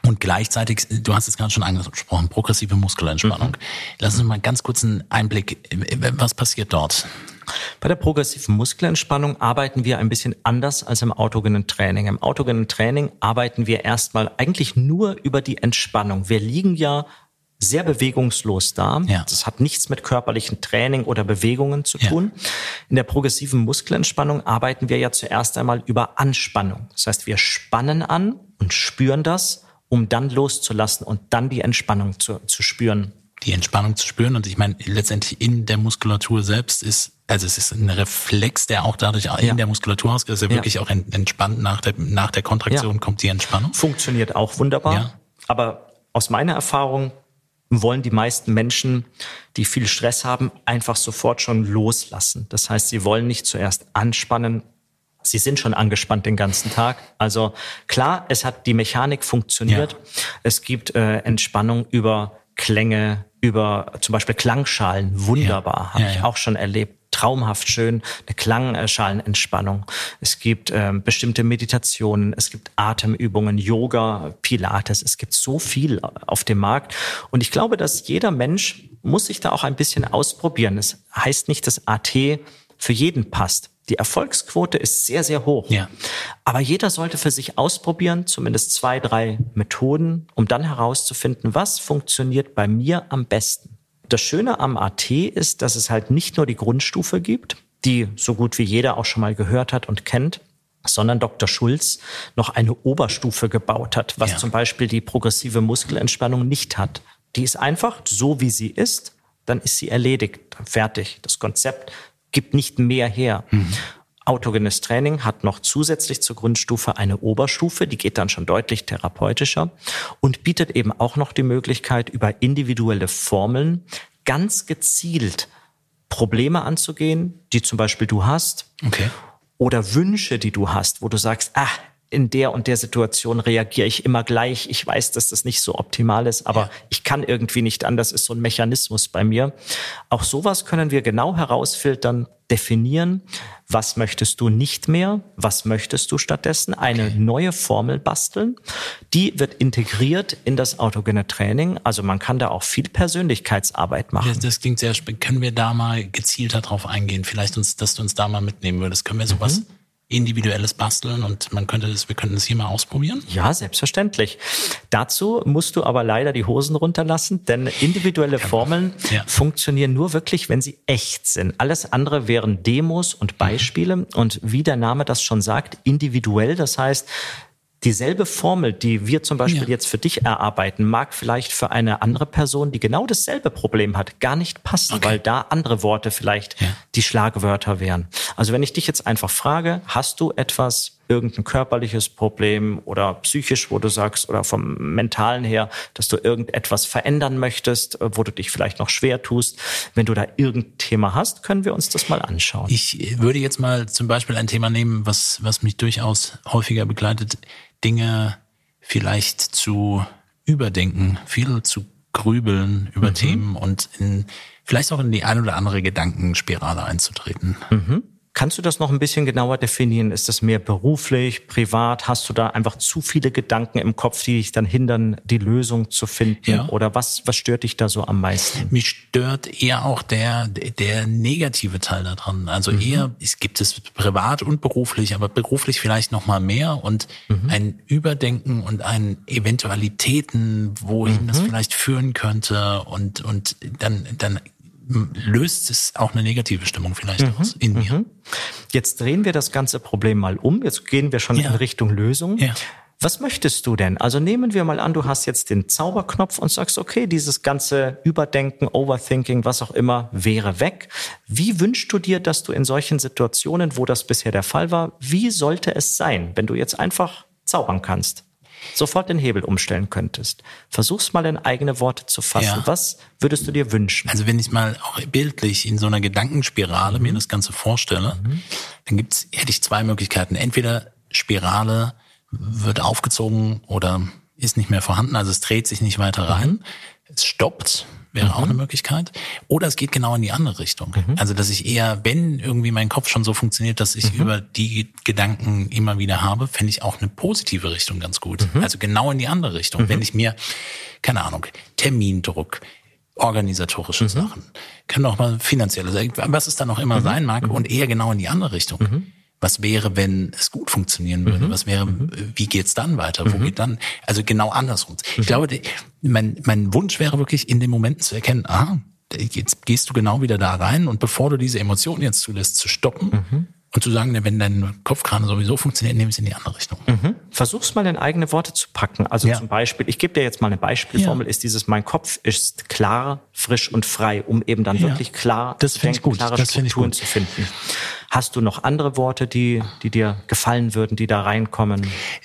Und gleichzeitig, du hast es gerade schon angesprochen, progressive Muskelentspannung. Lass uns mal ganz kurz einen Einblick, was passiert dort? Bei der progressiven Muskelentspannung arbeiten wir ein bisschen anders als im autogenen Training. Im autogenen Training arbeiten wir erstmal eigentlich nur über die Entspannung. Wir liegen ja sehr bewegungslos da. Ja. Das hat nichts mit körperlichem Training oder Bewegungen zu tun. Ja. In der progressiven Muskelentspannung arbeiten wir ja zuerst einmal über Anspannung. Das heißt, wir spannen an und spüren das, um dann loszulassen und dann die Entspannung zu spüren. Die Entspannung zu spüren. Und ich meine, letztendlich in der Muskulatur selbst es ist ein Reflex, der auch dadurch in der Muskulatur ausgeht, dass er wirklich auch entspannt nach der Kontraktion kommt die Entspannung. Funktioniert auch wunderbar. Ja. Aber aus meiner Erfahrung wollen die meisten Menschen, die viel Stress haben, einfach sofort schon loslassen. Das heißt, sie wollen nicht zuerst anspannen. Sie sind schon angespannt den ganzen Tag. Also klar, die Mechanik funktioniert. Ja. Es gibt Entspannung über Klänge, über zum Beispiel Klangschalen. Wunderbar, habe ich auch schon erlebt. Traumhaft schön, eine Klangschalenentspannung. Es gibt bestimmte Meditationen, es gibt Atemübungen, Yoga, Pilates. Es gibt so viel auf dem Markt. Und ich glaube, dass jeder Mensch muss sich da auch ein bisschen ausprobieren. Es heißt nicht, dass AT für jeden passt. Die Erfolgsquote ist sehr, sehr hoch. Ja. Aber jeder sollte für sich ausprobieren, zumindest 2, 3 Methoden, um dann herauszufinden, was funktioniert bei mir am besten. Das Schöne am AT ist, dass es halt nicht nur die Grundstufe gibt, die so gut wie jeder auch schon mal gehört hat und kennt, sondern Dr. Schulz noch eine Oberstufe gebaut hat, was zum Beispiel die progressive Muskelentspannung nicht hat. Die ist einfach so, wie sie ist, dann ist sie erledigt, fertig. Das Konzept gibt nicht mehr her. Autogenes Training hat noch zusätzlich zur Grundstufe eine Oberstufe, die geht dann schon deutlich therapeutischer und bietet eben auch noch die Möglichkeit, über individuelle Formeln ganz gezielt Probleme anzugehen, die zum Beispiel du hast, oder Wünsche, die du hast, wo du sagst, in der und der Situation reagiere ich immer gleich. Ich weiß, dass das nicht so optimal ist, aber ich kann irgendwie nicht anders. Ist so ein Mechanismus bei mir. Auch sowas können wir genau herausfiltern, definieren. Was möchtest du nicht mehr? Was möchtest du stattdessen? Eine neue Formel basteln. Die wird integriert in das autogene Training. Also man kann da auch viel Persönlichkeitsarbeit machen. Das klingt sehr spannend. Können wir da mal gezielter drauf eingehen? Vielleicht dass du uns da mal mitnehmen würdest. Können wir sowas Individuelles basteln und wir könnten das hier mal ausprobieren? Ja, selbstverständlich. Dazu musst du aber leider die Hosen runterlassen, denn individuelle Formeln funktionieren nur wirklich, wenn sie echt sind. Alles andere wären Demos und Beispiele und wie der Name das schon sagt, individuell, das heißt, dieselbe Formel, die wir zum Beispiel jetzt für dich erarbeiten, mag vielleicht für eine andere Person, die genau dasselbe Problem hat, gar nicht passen, weil da andere Worte vielleicht die Schlagwörter wären. Also wenn ich dich jetzt einfach frage, hast du irgendein körperliches Problem oder psychisch, wo du sagst, oder vom Mentalen her, dass du irgendetwas verändern möchtest, wo du dich vielleicht noch schwer tust. Wenn du da irgendein Thema hast, können wir uns das mal anschauen. Ich würde jetzt mal zum Beispiel ein Thema nehmen, was mich durchaus häufiger begleitet, Dinge vielleicht zu überdenken, viel zu grübeln über Themen und vielleicht auch in die ein oder andere Gedankenspirale einzutreten. Kannst du das noch ein bisschen genauer definieren? Ist das mehr beruflich, privat? Hast du da einfach zu viele Gedanken im Kopf, die dich dann hindern, die Lösung zu finden? Ja. Oder was stört dich da so am meisten? Mich stört eher auch der negative Teil daran. Also eher, es gibt es privat und beruflich, aber beruflich vielleicht noch mal mehr und ein Überdenken und ein Eventualitäten, wohin das vielleicht führen könnte und dann löst es auch eine negative Stimmung vielleicht aus in mir. Jetzt drehen wir das ganze Problem mal um. Jetzt gehen wir schon in Richtung Lösung. Ja. Was möchtest du denn? Also nehmen wir mal an, du hast jetzt den Zauberknopf und sagst, okay, dieses ganze Überdenken, Overthinking, was auch immer, wäre weg. Wie wünschst du dir, dass du in solchen Situationen, wo das bisher der Fall war, wie sollte es sein, wenn du jetzt einfach zaubern kannst? Sofort den Hebel umstellen könntest. Versuch's mal in eigene Worte zu fassen. Ja. Was würdest du dir wünschen? Also wenn ich mal auch bildlich in so einer Gedankenspirale mir das Ganze vorstelle, dann hätte ich 2 Möglichkeiten. Entweder Spirale wird aufgezogen oder ist nicht mehr vorhanden, also es dreht sich nicht weiter rein. Es stoppt wäre auch eine Möglichkeit. Oder es geht genau in die andere Richtung. Also, dass ich eher, wenn irgendwie mein Kopf schon so funktioniert, dass ich über die Gedanken immer wieder habe, fände ich auch eine positive Richtung ganz gut. Also genau in die andere Richtung. Wenn ich mir, keine Ahnung, Termindruck, organisatorische Sachen, kann auch mal finanzielle, was es dann auch immer sein mag, und eher genau in die andere Richtung. Was wäre, wenn es gut funktionieren würde? Was wäre, wie geht's dann weiter? Wo geht dann? Also genau andersrum. Ich glaube, mein Wunsch wäre wirklich, in den Momenten zu erkennen, jetzt gehst du genau wieder da rein, und bevor du diese Emotionen jetzt zulässt, zu stoppen und zu sagen, wenn dein Kopf gerade sowieso funktioniert, nehmen wir es in die andere Richtung. Versuch's mal in eigene Worte zu packen. Also zum Beispiel, ich gebe dir jetzt mal eine Beispielformel, ist dieses: Mein Kopf ist klar, frisch und frei, um eben dann wirklich klar das zu denken, klare Strukturen zu finden. Hast du noch andere Worte, die dir gefallen würden, die da reinkommen?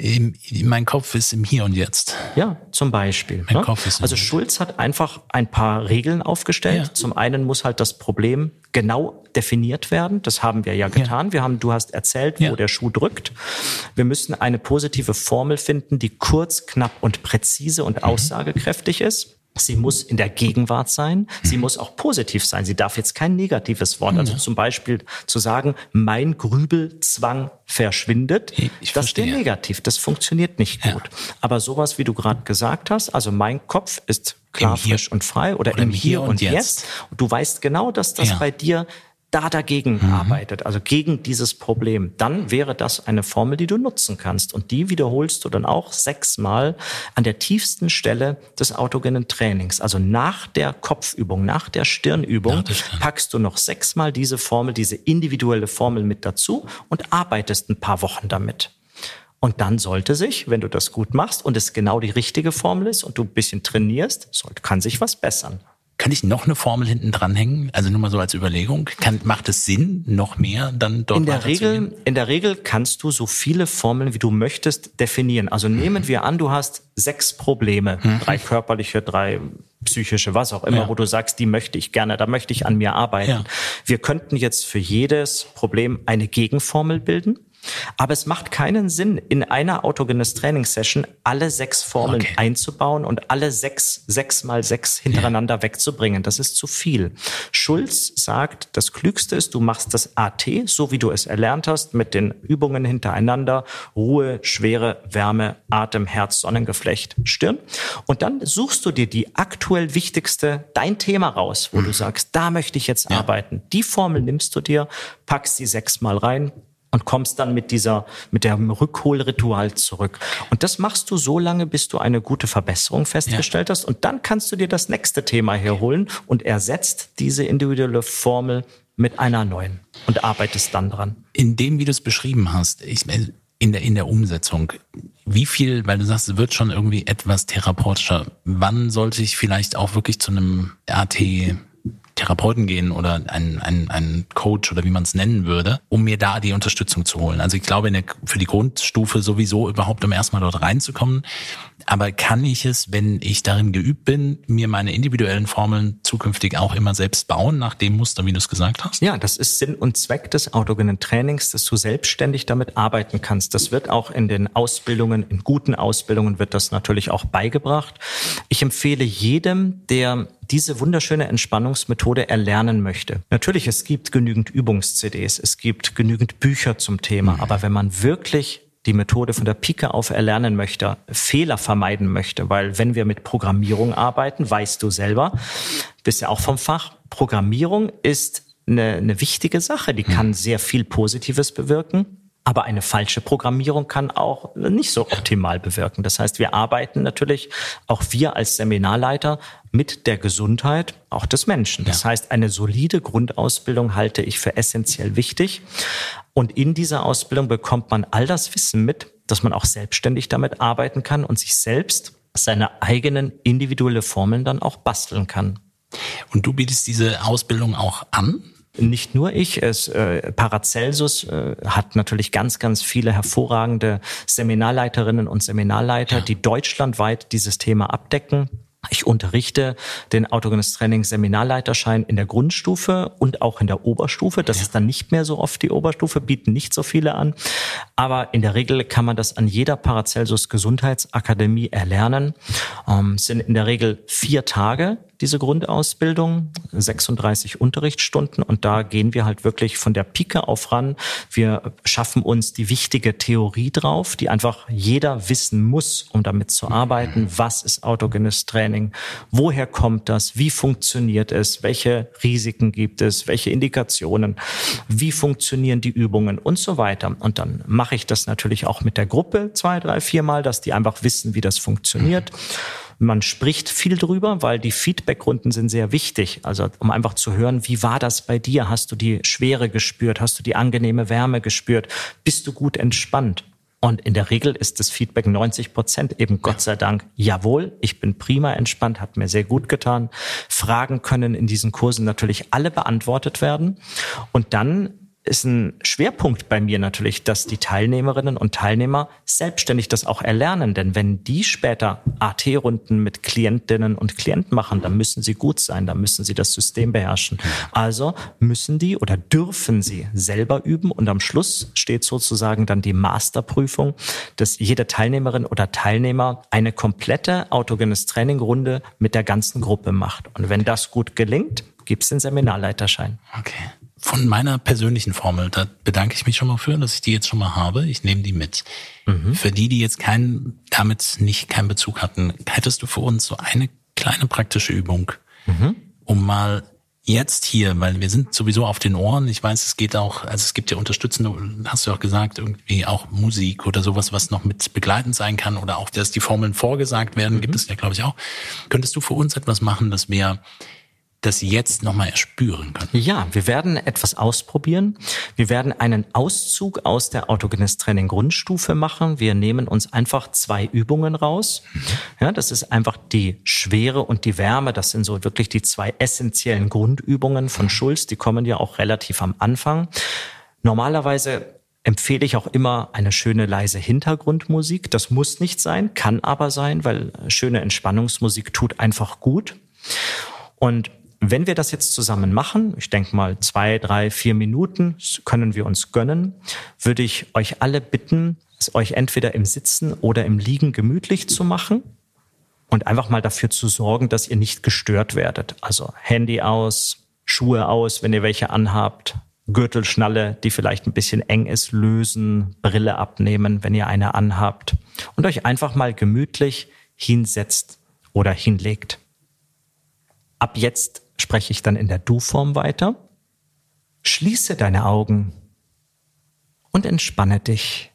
Mein Kopf ist im Hier und Jetzt. Ja, zum Beispiel. Mein Kopf ist also Schulz hat einfach ein paar Regeln aufgestellt. Ja. Zum einen muss halt das Problem genau definiert werden. Das haben wir ja getan. Du hast erzählt, wo der Schuh drückt. Wir müssen eine positive Formel finden, die kurz, knapp und präzise und aussagekräftig ist. Sie muss in der Gegenwart sein. Sie muss auch positiv sein. Sie darf jetzt kein negatives Wort. Also zum Beispiel zu sagen, mein Grübelzwang verschwindet. Das wäre negativ. Das funktioniert nicht gut. Aber sowas, wie du gerade gesagt hast, also mein Kopf ist klar, frisch und frei oder im Hier und Jetzt. Und du weißt genau, dass das bei dir dagegen arbeitet, also gegen dieses Problem, dann wäre das eine Formel, die du nutzen kannst. Und die wiederholst du dann auch 6-mal an der tiefsten Stelle des autogenen Trainings. Also nach der Kopfübung, nach der Stirnübung, packst du noch 6-mal diese Formel, diese individuelle Formel mit dazu und arbeitest ein paar Wochen damit. Und dann sollte sich, wenn du das gut machst und es genau die richtige Formel ist und du ein bisschen trainierst, kann sich was bessern. Kann ich noch eine Formel hinten dranhängen? Also nur mal so als Überlegung. Macht es Sinn, noch mehr dann dort weiterzugehen? In der Regel kannst du so viele Formeln, wie du möchtest, definieren. Also nehmen wir an, du hast 6 Probleme. 3 körperliche, 3 psychische, was auch immer, wo du sagst, die möchte ich gerne, da möchte ich an mir arbeiten. Wir könnten jetzt für jedes Problem eine Gegenformel bilden. Aber es macht keinen Sinn, in einer autogenes Trainingssession alle 6 Formeln einzubauen und alle 6x6 hintereinander wegzubringen. Das ist zu viel. Schulz sagt, das Klügste ist, du machst das AT, so wie du es erlernt hast, mit den Übungen hintereinander: Ruhe, Schwere, Wärme, Atem, Herz, Sonnengeflecht, Stirn. Und dann suchst du dir die aktuell wichtigste, dein Thema raus, wo du sagst, da möchte ich jetzt arbeiten. Die Formel nimmst du dir, packst die 6-mal rein und kommst dann mit dem Rückholritual zurück. Und das machst du so lange, bis du eine gute Verbesserung festgestellt hast. Und dann kannst du dir das nächste Thema herholen und ersetzt diese individuelle Formel mit einer neuen und arbeitest dann dran. In dem, wie du es beschrieben hast, in der Umsetzung, wie viel, weil du sagst, es wird schon irgendwie etwas therapeutischer, wann sollte ich vielleicht auch wirklich zu einem Therapeuten gehen oder einen Coach oder wie man es nennen würde, um mir da die Unterstützung zu holen? Also ich glaube, für die Grundstufe sowieso überhaupt, um erstmal dort reinzukommen. Aber kann ich es, wenn ich darin geübt bin, mir meine individuellen Formeln zukünftig auch immer selbst bauen, nach dem Muster, wie du es gesagt hast? Ja, das ist Sinn und Zweck des autogenen Trainings, dass du selbstständig damit arbeiten kannst. Das wird auch in den Ausbildungen, in guten Ausbildungen wird das natürlich auch beigebracht. Ich empfehle jedem, der diese wunderschöne Entspannungsmethode erlernen möchte. Natürlich, es gibt genügend Übungs-CDs, es gibt genügend Bücher zum Thema, aber wenn man wirklich die Methode von der Pike auf erlernen möchte, Fehler vermeiden möchte, weil wenn wir mit Programmierung arbeiten, weißt du selber, bist ja auch vom Fach, Programmierung ist eine wichtige Sache, die kann sehr viel Positives bewirken. Aber eine falsche Programmierung kann auch nicht so optimal bewirken. Das heißt, wir arbeiten natürlich, auch wir als Seminarleiter, mit der Gesundheit auch des Menschen. Das heißt, eine solide Grundausbildung halte ich für essentiell wichtig. Und in dieser Ausbildung bekommt man all das Wissen mit, dass man auch selbstständig damit arbeiten kann und sich selbst seine eigenen individuelle Formeln dann auch basteln kann. Und du bietest diese Ausbildung auch an? Nicht nur ich, Paracelsus hat natürlich ganz, ganz viele hervorragende Seminarleiterinnen und Seminarleiter, die deutschlandweit dieses Thema abdecken. Ich unterrichte den autogenes Training Seminarleiterschein in der Grundstufe und auch in der Oberstufe. Das ist dann nicht mehr so oft die Oberstufe, bieten nicht so viele an. Aber in der Regel kann man das an jeder Paracelsus Gesundheitsakademie erlernen. Sind in der Regel 4 Tage. diese Grundausbildung, 36 Unterrichtsstunden, und da gehen wir halt wirklich von der Pike auf ran. Wir schaffen uns die wichtige Theorie drauf, die einfach jeder wissen muss, um damit zu arbeiten. Was ist autogenes Training? Woher kommt das? Wie funktioniert es? Welche Risiken gibt es? Welche Indikationen? Wie funktionieren die Übungen und so weiter? Und dann mache ich das natürlich auch mit der Gruppe 2, 3, 4 Mal, dass die einfach wissen, wie das funktioniert. Man spricht viel drüber, weil die Feedbackrunden sind sehr wichtig. Also um einfach zu hören, wie war das bei dir? Hast du die Schwere gespürt? Hast du die angenehme Wärme gespürt? Bist du gut entspannt? Und in der Regel ist das Feedback 90% eben Gott sei Dank, jawohl, ich bin prima entspannt, hat mir sehr gut getan. Fragen können in diesen Kursen natürlich alle beantwortet werden. Und dann ist ein Schwerpunkt bei mir natürlich, dass die Teilnehmerinnen und Teilnehmer selbstständig das auch erlernen. Denn wenn die später AT-Runden mit Klientinnen und Klienten machen, dann müssen sie gut sein, dann müssen sie das System beherrschen. Also müssen die oder dürfen sie selber üben, und am Schluss steht sozusagen dann die Masterprüfung, dass jede Teilnehmerin oder Teilnehmer eine komplette autogenes Training-Runde mit der ganzen Gruppe macht. Und wenn das gut gelingt, gibt es den Seminarleiterschein. Okay. Von meiner persönlichen Formel, da bedanke ich mich schon mal für, dass ich die jetzt schon mal habe. Ich nehme die mit. Für die jetzt keinen Bezug hatten, hättest du für uns so eine kleine praktische Übung, um mal jetzt hier, weil wir sind sowieso auf den Ohren. Ich weiß, es geht auch, also es gibt ja unterstützende, hast du auch gesagt, irgendwie auch Musik oder sowas, was noch mit begleitend sein kann, oder auch, dass die Formeln vorgesagt werden, gibt es ja, glaube ich, auch. Könntest du für uns etwas machen, dass wir das jetzt nochmal erspüren können? Ja, wir werden etwas ausprobieren. Wir werden einen Auszug aus der autogenes Training Grundstufe machen. Wir nehmen uns einfach 2 Übungen raus. Ja, das ist einfach die Schwere und die Wärme. Das sind so wirklich die 2 essentiellen Grundübungen von Schulz. Die kommen ja auch relativ am Anfang. Normalerweise empfehle ich auch immer eine schöne leise Hintergrundmusik. Das muss nicht sein, kann aber sein, weil schöne Entspannungsmusik tut einfach gut. Und wenn wir das jetzt zusammen machen, ich denke mal 2, 3, 4 Minuten können wir uns gönnen, würde ich euch alle bitten, es euch entweder im Sitzen oder im Liegen gemütlich zu machen und einfach mal dafür zu sorgen, dass ihr nicht gestört werdet. Also Handy aus, Schuhe aus, wenn ihr welche anhabt, Gürtelschnalle, die vielleicht ein bisschen eng ist, lösen, Brille abnehmen, wenn ihr eine anhabt, und euch einfach mal gemütlich hinsetzt oder hinlegt. Ab jetzt spreche ich dann in der Du-Form weiter. Schließe deine Augen und entspanne dich.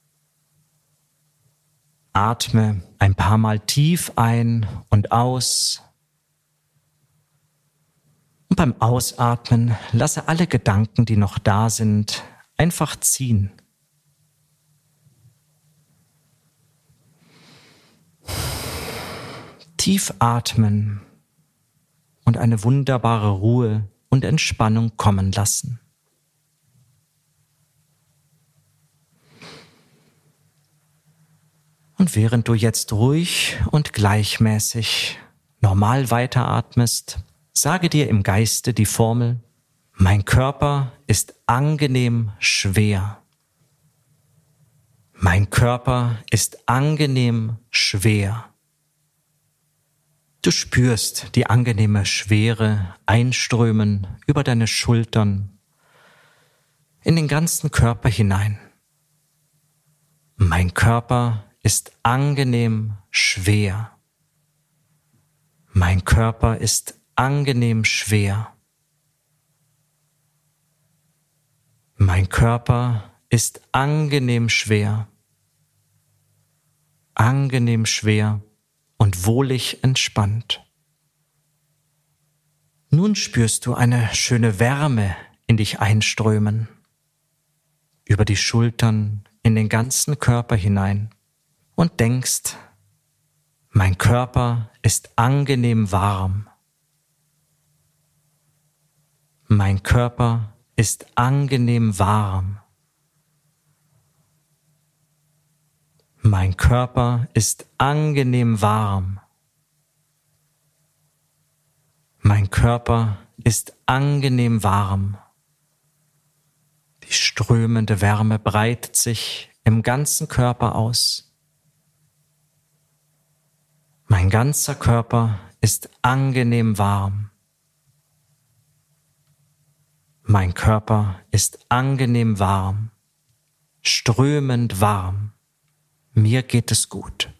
Atme ein paar Mal tief ein und aus. Und beim Ausatmen lasse alle Gedanken, die noch da sind, einfach ziehen. Tief atmen und eine wunderbare Ruhe und Entspannung kommen lassen. Und während du jetzt ruhig und gleichmäßig normal weiteratmest, sage dir im Geiste die Formel: Mein Körper ist angenehm schwer. Mein Körper ist angenehm schwer. Du spürst die angenehme Schwere einströmen über deine Schultern, in den ganzen Körper hinein. Mein Körper ist angenehm schwer. Mein Körper ist angenehm schwer. Mein Körper ist angenehm schwer. Angenehm schwer und wohlig entspannt. Nun spürst du eine schöne Wärme in dich einströmen, über die Schultern, in den ganzen Körper hinein, und denkst: Mein Körper ist angenehm warm. Mein Körper ist angenehm warm. Mein Körper ist angenehm warm. Mein Körper ist angenehm warm. Die strömende Wärme breitet sich im ganzen Körper aus. Mein ganzer Körper ist angenehm warm. Mein Körper ist angenehm warm, strömend warm. Mir geht es gut.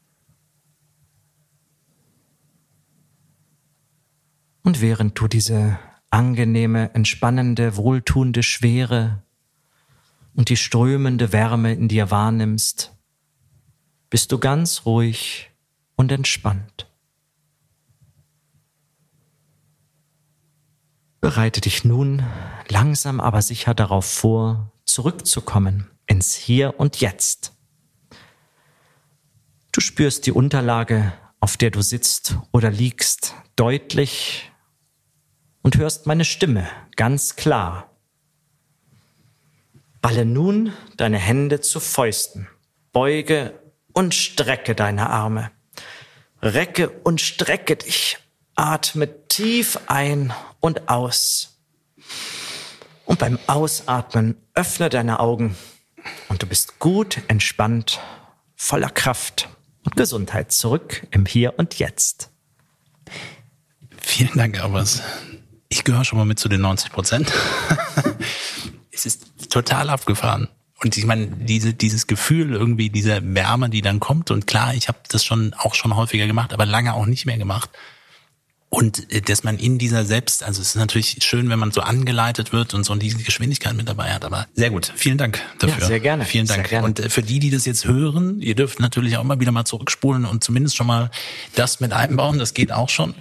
Und während du diese angenehme, entspannende, wohltuende Schwere und die strömende Wärme in dir wahrnimmst, bist du ganz ruhig und entspannt. Bereite dich nun langsam aber sicher darauf vor, zurückzukommen ins Hier und Jetzt. Du spürst die Unterlage, auf der du sitzt oder liegst, deutlich und hörst meine Stimme ganz klar. Balle nun deine Hände zu Fäusten, beuge und strecke deine Arme, recke und strecke dich, atme tief ein und aus. Und beim Ausatmen öffne deine Augen und du bist gut, entspannt, voller Kraft und Gesundheit zurück im Hier und Jetzt. Vielen Dank, Abbas. Ich gehöre schon mal mit zu den 90%. Es ist total abgefahren. Und ich meine, dieses Gefühl irgendwie, diese Wärme, die dann kommt. Und klar, ich habe das schon häufiger gemacht, aber lange auch nicht mehr gemacht. Und dass man in dieser also es ist natürlich schön, wenn man so angeleitet wird und so diese Geschwindigkeit mit dabei hat. Aber sehr gut. Vielen Dank dafür. Ja, sehr gerne. Vielen Dank. Sehr gerne. Und für die das jetzt hören, ihr dürft natürlich auch immer wieder mal zurückspulen und zumindest schon mal das mit einbauen. Das geht auch schon.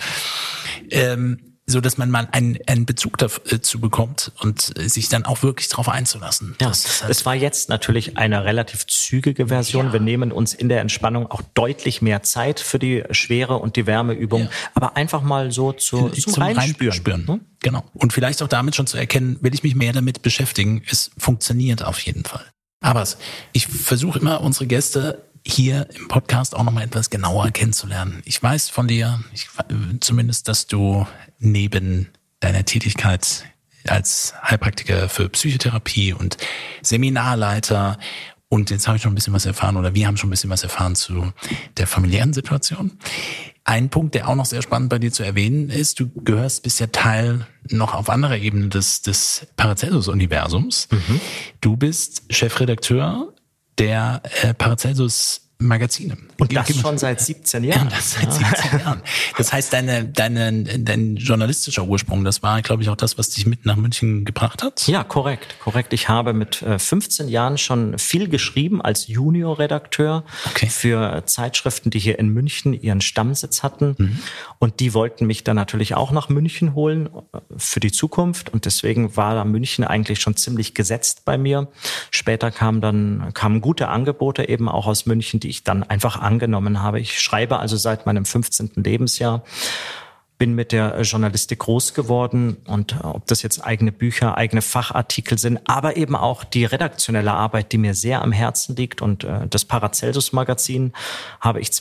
So dass man mal einen Bezug dazu bekommt und sich dann auch wirklich drauf einzulassen. Ja, es war jetzt natürlich eine relativ zügige Version. Ja. Wir nehmen uns in der Entspannung auch deutlich mehr Zeit für die Schwere und die Wärmeübung, aber einfach mal so zum Reinspüren. Ne? Genau. Und vielleicht auch damit schon zu erkennen, will ich mich mehr damit beschäftigen. Es funktioniert auf jeden Fall. Aber ich versuche immer, unsere Gäste hier im Podcast auch nochmal etwas genauer kennenzulernen. Ich weiß von dir, zumindest, dass du neben deiner Tätigkeit als Heilpraktiker für Psychotherapie und Seminarleiter und jetzt habe ich schon ein bisschen was erfahren oder wir haben schon ein bisschen was erfahren zu der familiären Situation. Ein Punkt, der auch noch sehr spannend bei dir zu erwähnen ist, du gehörst bisher Teil noch auf anderer Ebene des Paracelsus-Universums. Mhm. Du bist Chefredakteur der Paracelsus Magazine. Und das schon seit 17 Jahren. Ja, das seit 17 Jahren. Das heißt, dein journalistischer Ursprung, das war, glaube ich, auch das, was dich mit nach München gebracht hat? Ja, korrekt. Ich habe mit 15 Jahren schon viel geschrieben als Juniorredakteur für Zeitschriften, die hier in München ihren Stammsitz hatten. Mhm. Und die wollten mich dann natürlich auch nach München holen für die Zukunft. Und deswegen war da München eigentlich schon ziemlich gesetzt bei mir. Später kamen gute Angebote eben auch aus München, die ich dann einfach angenommen habe. Ich schreibe also seit meinem 15. Lebensjahr, bin mit der Journalistik groß geworden und ob das jetzt eigene Bücher, eigene Fachartikel sind, aber eben auch die redaktionelle Arbeit, die mir sehr am Herzen liegt und das Paracelsus-Magazin habe ich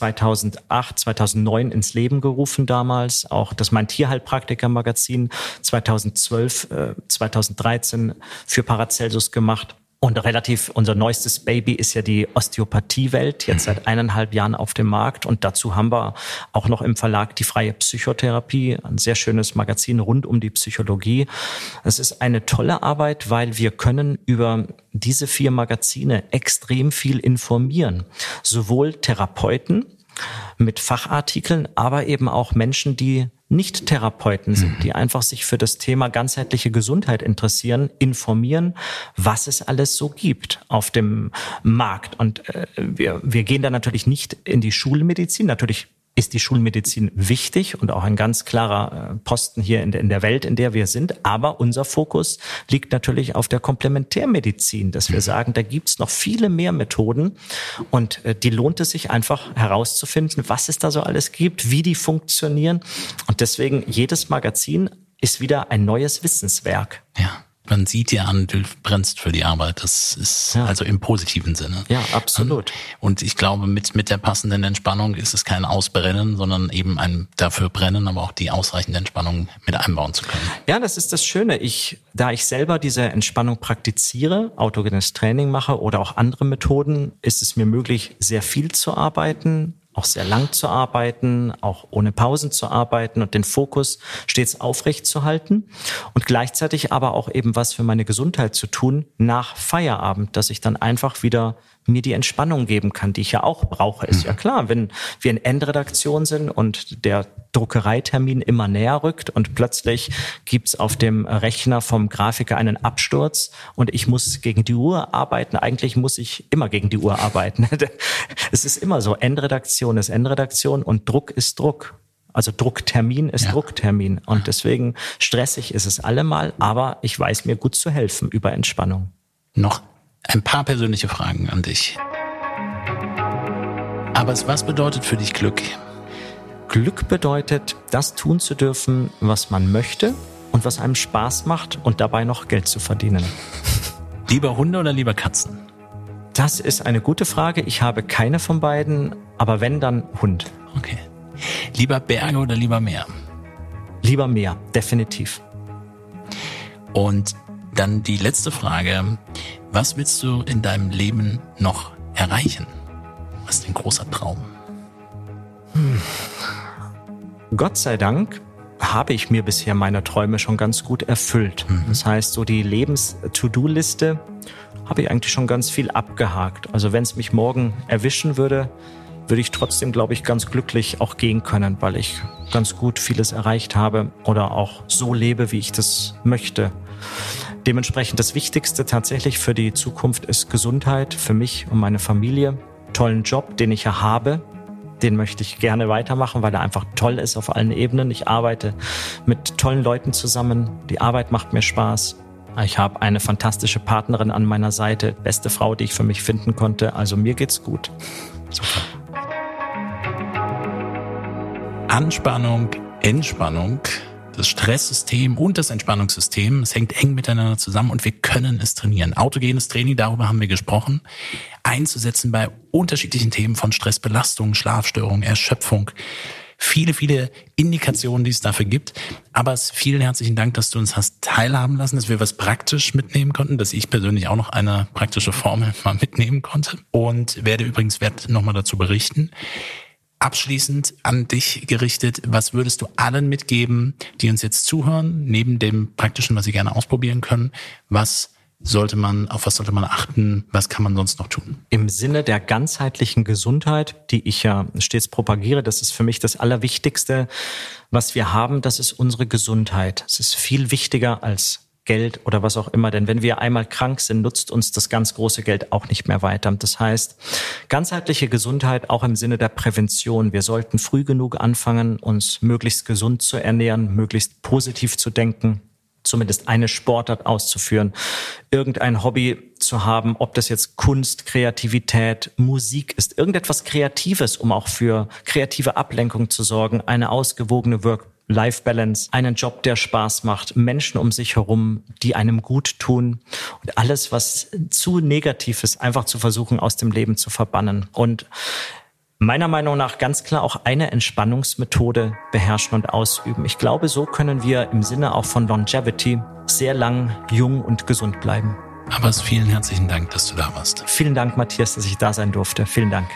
2009 ins Leben gerufen damals, auch das Mein Tierheilpraktiker-Magazin 2012, 2013 für Paracelsus gemacht. Und unser neuestes Baby ist ja die Osteopathiewelt, jetzt seit 1,5 Jahren auf dem Markt. Und dazu haben wir auch noch im Verlag die freie Psychotherapie, ein sehr schönes Magazin rund um die Psychologie. Es ist eine tolle Arbeit, weil wir können über diese 4 Magazine extrem viel informieren. Sowohl Therapeuten mit Fachartikeln, aber eben auch Menschen, die nicht Therapeuten sind, die einfach sich für das Thema ganzheitliche Gesundheit interessieren, informieren, was es alles so gibt auf dem Markt. Und wir gehen da natürlich nicht in die Schulmedizin. Natürlich ist die Schulmedizin wichtig und auch ein ganz klarer Posten hier in der Welt, in der wir sind. Aber unser Fokus liegt natürlich auf der Komplementärmedizin, dass wir sagen, da gibt's noch viele mehr Methoden und die lohnt es sich einfach herauszufinden, was es da so alles gibt, wie die funktionieren. Und deswegen, jedes Magazin ist wieder ein neues Wissenswerk. Ja. Man sieht dir an, du brennst für die Arbeit. Das ist also im positiven Sinne. Ja, absolut. Und ich glaube, mit der passenden Entspannung ist es kein Ausbrennen, sondern eben ein dafür brennen, aber auch die ausreichende Entspannung mit einbauen zu können. Ja, das ist das Schöne. Da ich selber diese Entspannung praktiziere, autogenes Training mache oder auch andere Methoden, ist es mir möglich, sehr viel zu arbeiten, auch sehr lang zu arbeiten, auch ohne Pausen zu arbeiten und den Fokus stets aufrecht zu halten und gleichzeitig aber auch eben was für meine Gesundheit zu tun nach Feierabend, dass ich dann einfach wieder mir die Entspannung geben kann, die ich ja auch brauche. Ist ja klar, wenn wir in Endredaktion sind und der Druckereitermin immer näher rückt und plötzlich gibt's auf dem Rechner vom Grafiker einen Absturz und ich muss gegen die Uhr arbeiten. Eigentlich muss ich immer gegen die Uhr arbeiten. Es ist immer so, Endredaktion ist Endredaktion und Druck ist Druck. Also Drucktermin ist Drucktermin und deswegen stressig ist es allemal, aber ich weiß mir gut zu helfen über Entspannung. Noch ein paar persönliche Fragen an dich. Aber was bedeutet für dich Glück? Glück bedeutet, das tun zu dürfen, was man möchte und was einem Spaß macht und dabei noch Geld zu verdienen. Lieber Hunde oder lieber Katzen? Das ist eine gute Frage. Ich habe keine von beiden, aber wenn, dann Hund. Okay. Lieber Berge oder lieber Meer? Lieber Meer, definitiv. Und dann die letzte Frage. Was willst du in deinem Leben noch erreichen? Was ist dein großer Traum? Gott sei Dank habe ich mir bisher meine Träume schon ganz gut erfüllt. Das heißt, so die Lebens-To-Do-Liste habe ich eigentlich schon ganz viel abgehakt. Also wenn es mich morgen erwischen würde, würde ich trotzdem, glaube ich, ganz glücklich auch gehen können, weil ich ganz gut vieles erreicht habe oder auch so lebe, wie ich das möchte. Dementsprechend das Wichtigste tatsächlich für die Zukunft ist Gesundheit für mich und meine Familie. Tollen Job, den ich ja habe, den möchte ich gerne weitermachen, weil er einfach toll ist auf allen Ebenen. Ich arbeite mit tollen Leuten zusammen. Die Arbeit macht mir Spaß. Ich habe eine fantastische Partnerin an meiner Seite, beste Frau, die ich für mich finden konnte. Also mir geht's gut. Super. Anspannung, Entspannung, das Stresssystem und das Entspannungssystem, es hängt eng miteinander zusammen und wir können es trainieren. Autogenes Training, darüber haben wir gesprochen, einzusetzen bei unterschiedlichen Themen von Stressbelastung, Schlafstörung, Erschöpfung. Viele, viele Indikationen, die es dafür gibt. Aber vielen herzlichen Dank, dass du uns hast teilhaben lassen, dass wir was praktisch mitnehmen konnten, dass ich persönlich auch noch eine praktische Formel mal mitnehmen konnte und werde nochmal dazu berichten. Abschließend an dich gerichtet, was würdest du allen mitgeben, die uns jetzt zuhören, neben dem Praktischen, was sie gerne ausprobieren können? Auf was sollte man achten? Was kann man sonst noch tun? Im Sinne der ganzheitlichen Gesundheit, die ich ja stets propagiere, das ist für mich das Allerwichtigste, was wir haben, das ist unsere Gesundheit. Es ist viel wichtiger als Geld oder was auch immer, denn wenn wir einmal krank sind, nutzt uns das ganz große Geld auch nicht mehr weiter. Das heißt, ganzheitliche Gesundheit auch im Sinne der Prävention. Wir sollten früh genug anfangen, uns möglichst gesund zu ernähren, möglichst positiv zu denken, zumindest eine Sportart auszuführen, irgendein Hobby zu haben, ob das jetzt Kunst, Kreativität, Musik ist, irgendetwas Kreatives, um auch für kreative Ablenkung zu sorgen, eine ausgewogene Work-Life-Balance, einen Job, der Spaß macht, Menschen um sich herum, die einem gut tun und alles, was zu negativ ist, einfach zu versuchen, aus dem Leben zu verbannen. Und meiner Meinung nach ganz klar auch eine Entspannungsmethode beherrschen und ausüben. Ich glaube, so können wir im Sinne auch von Longevity sehr lang jung und gesund bleiben. Aber vielen herzlichen Dank, dass du da warst. Vielen Dank, Matthias, dass ich da sein durfte. Vielen Dank.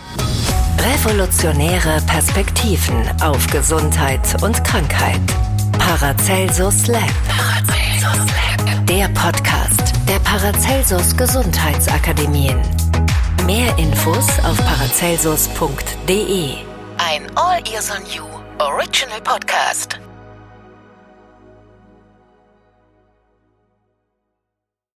Revolutionäre Perspektiven auf Gesundheit und Krankheit. Paracelsus Lab. Der Podcast der Paracelsus Gesundheitsakademien. Mehr Infos auf paracelsus.de. Ein All Ears on You Original Podcast.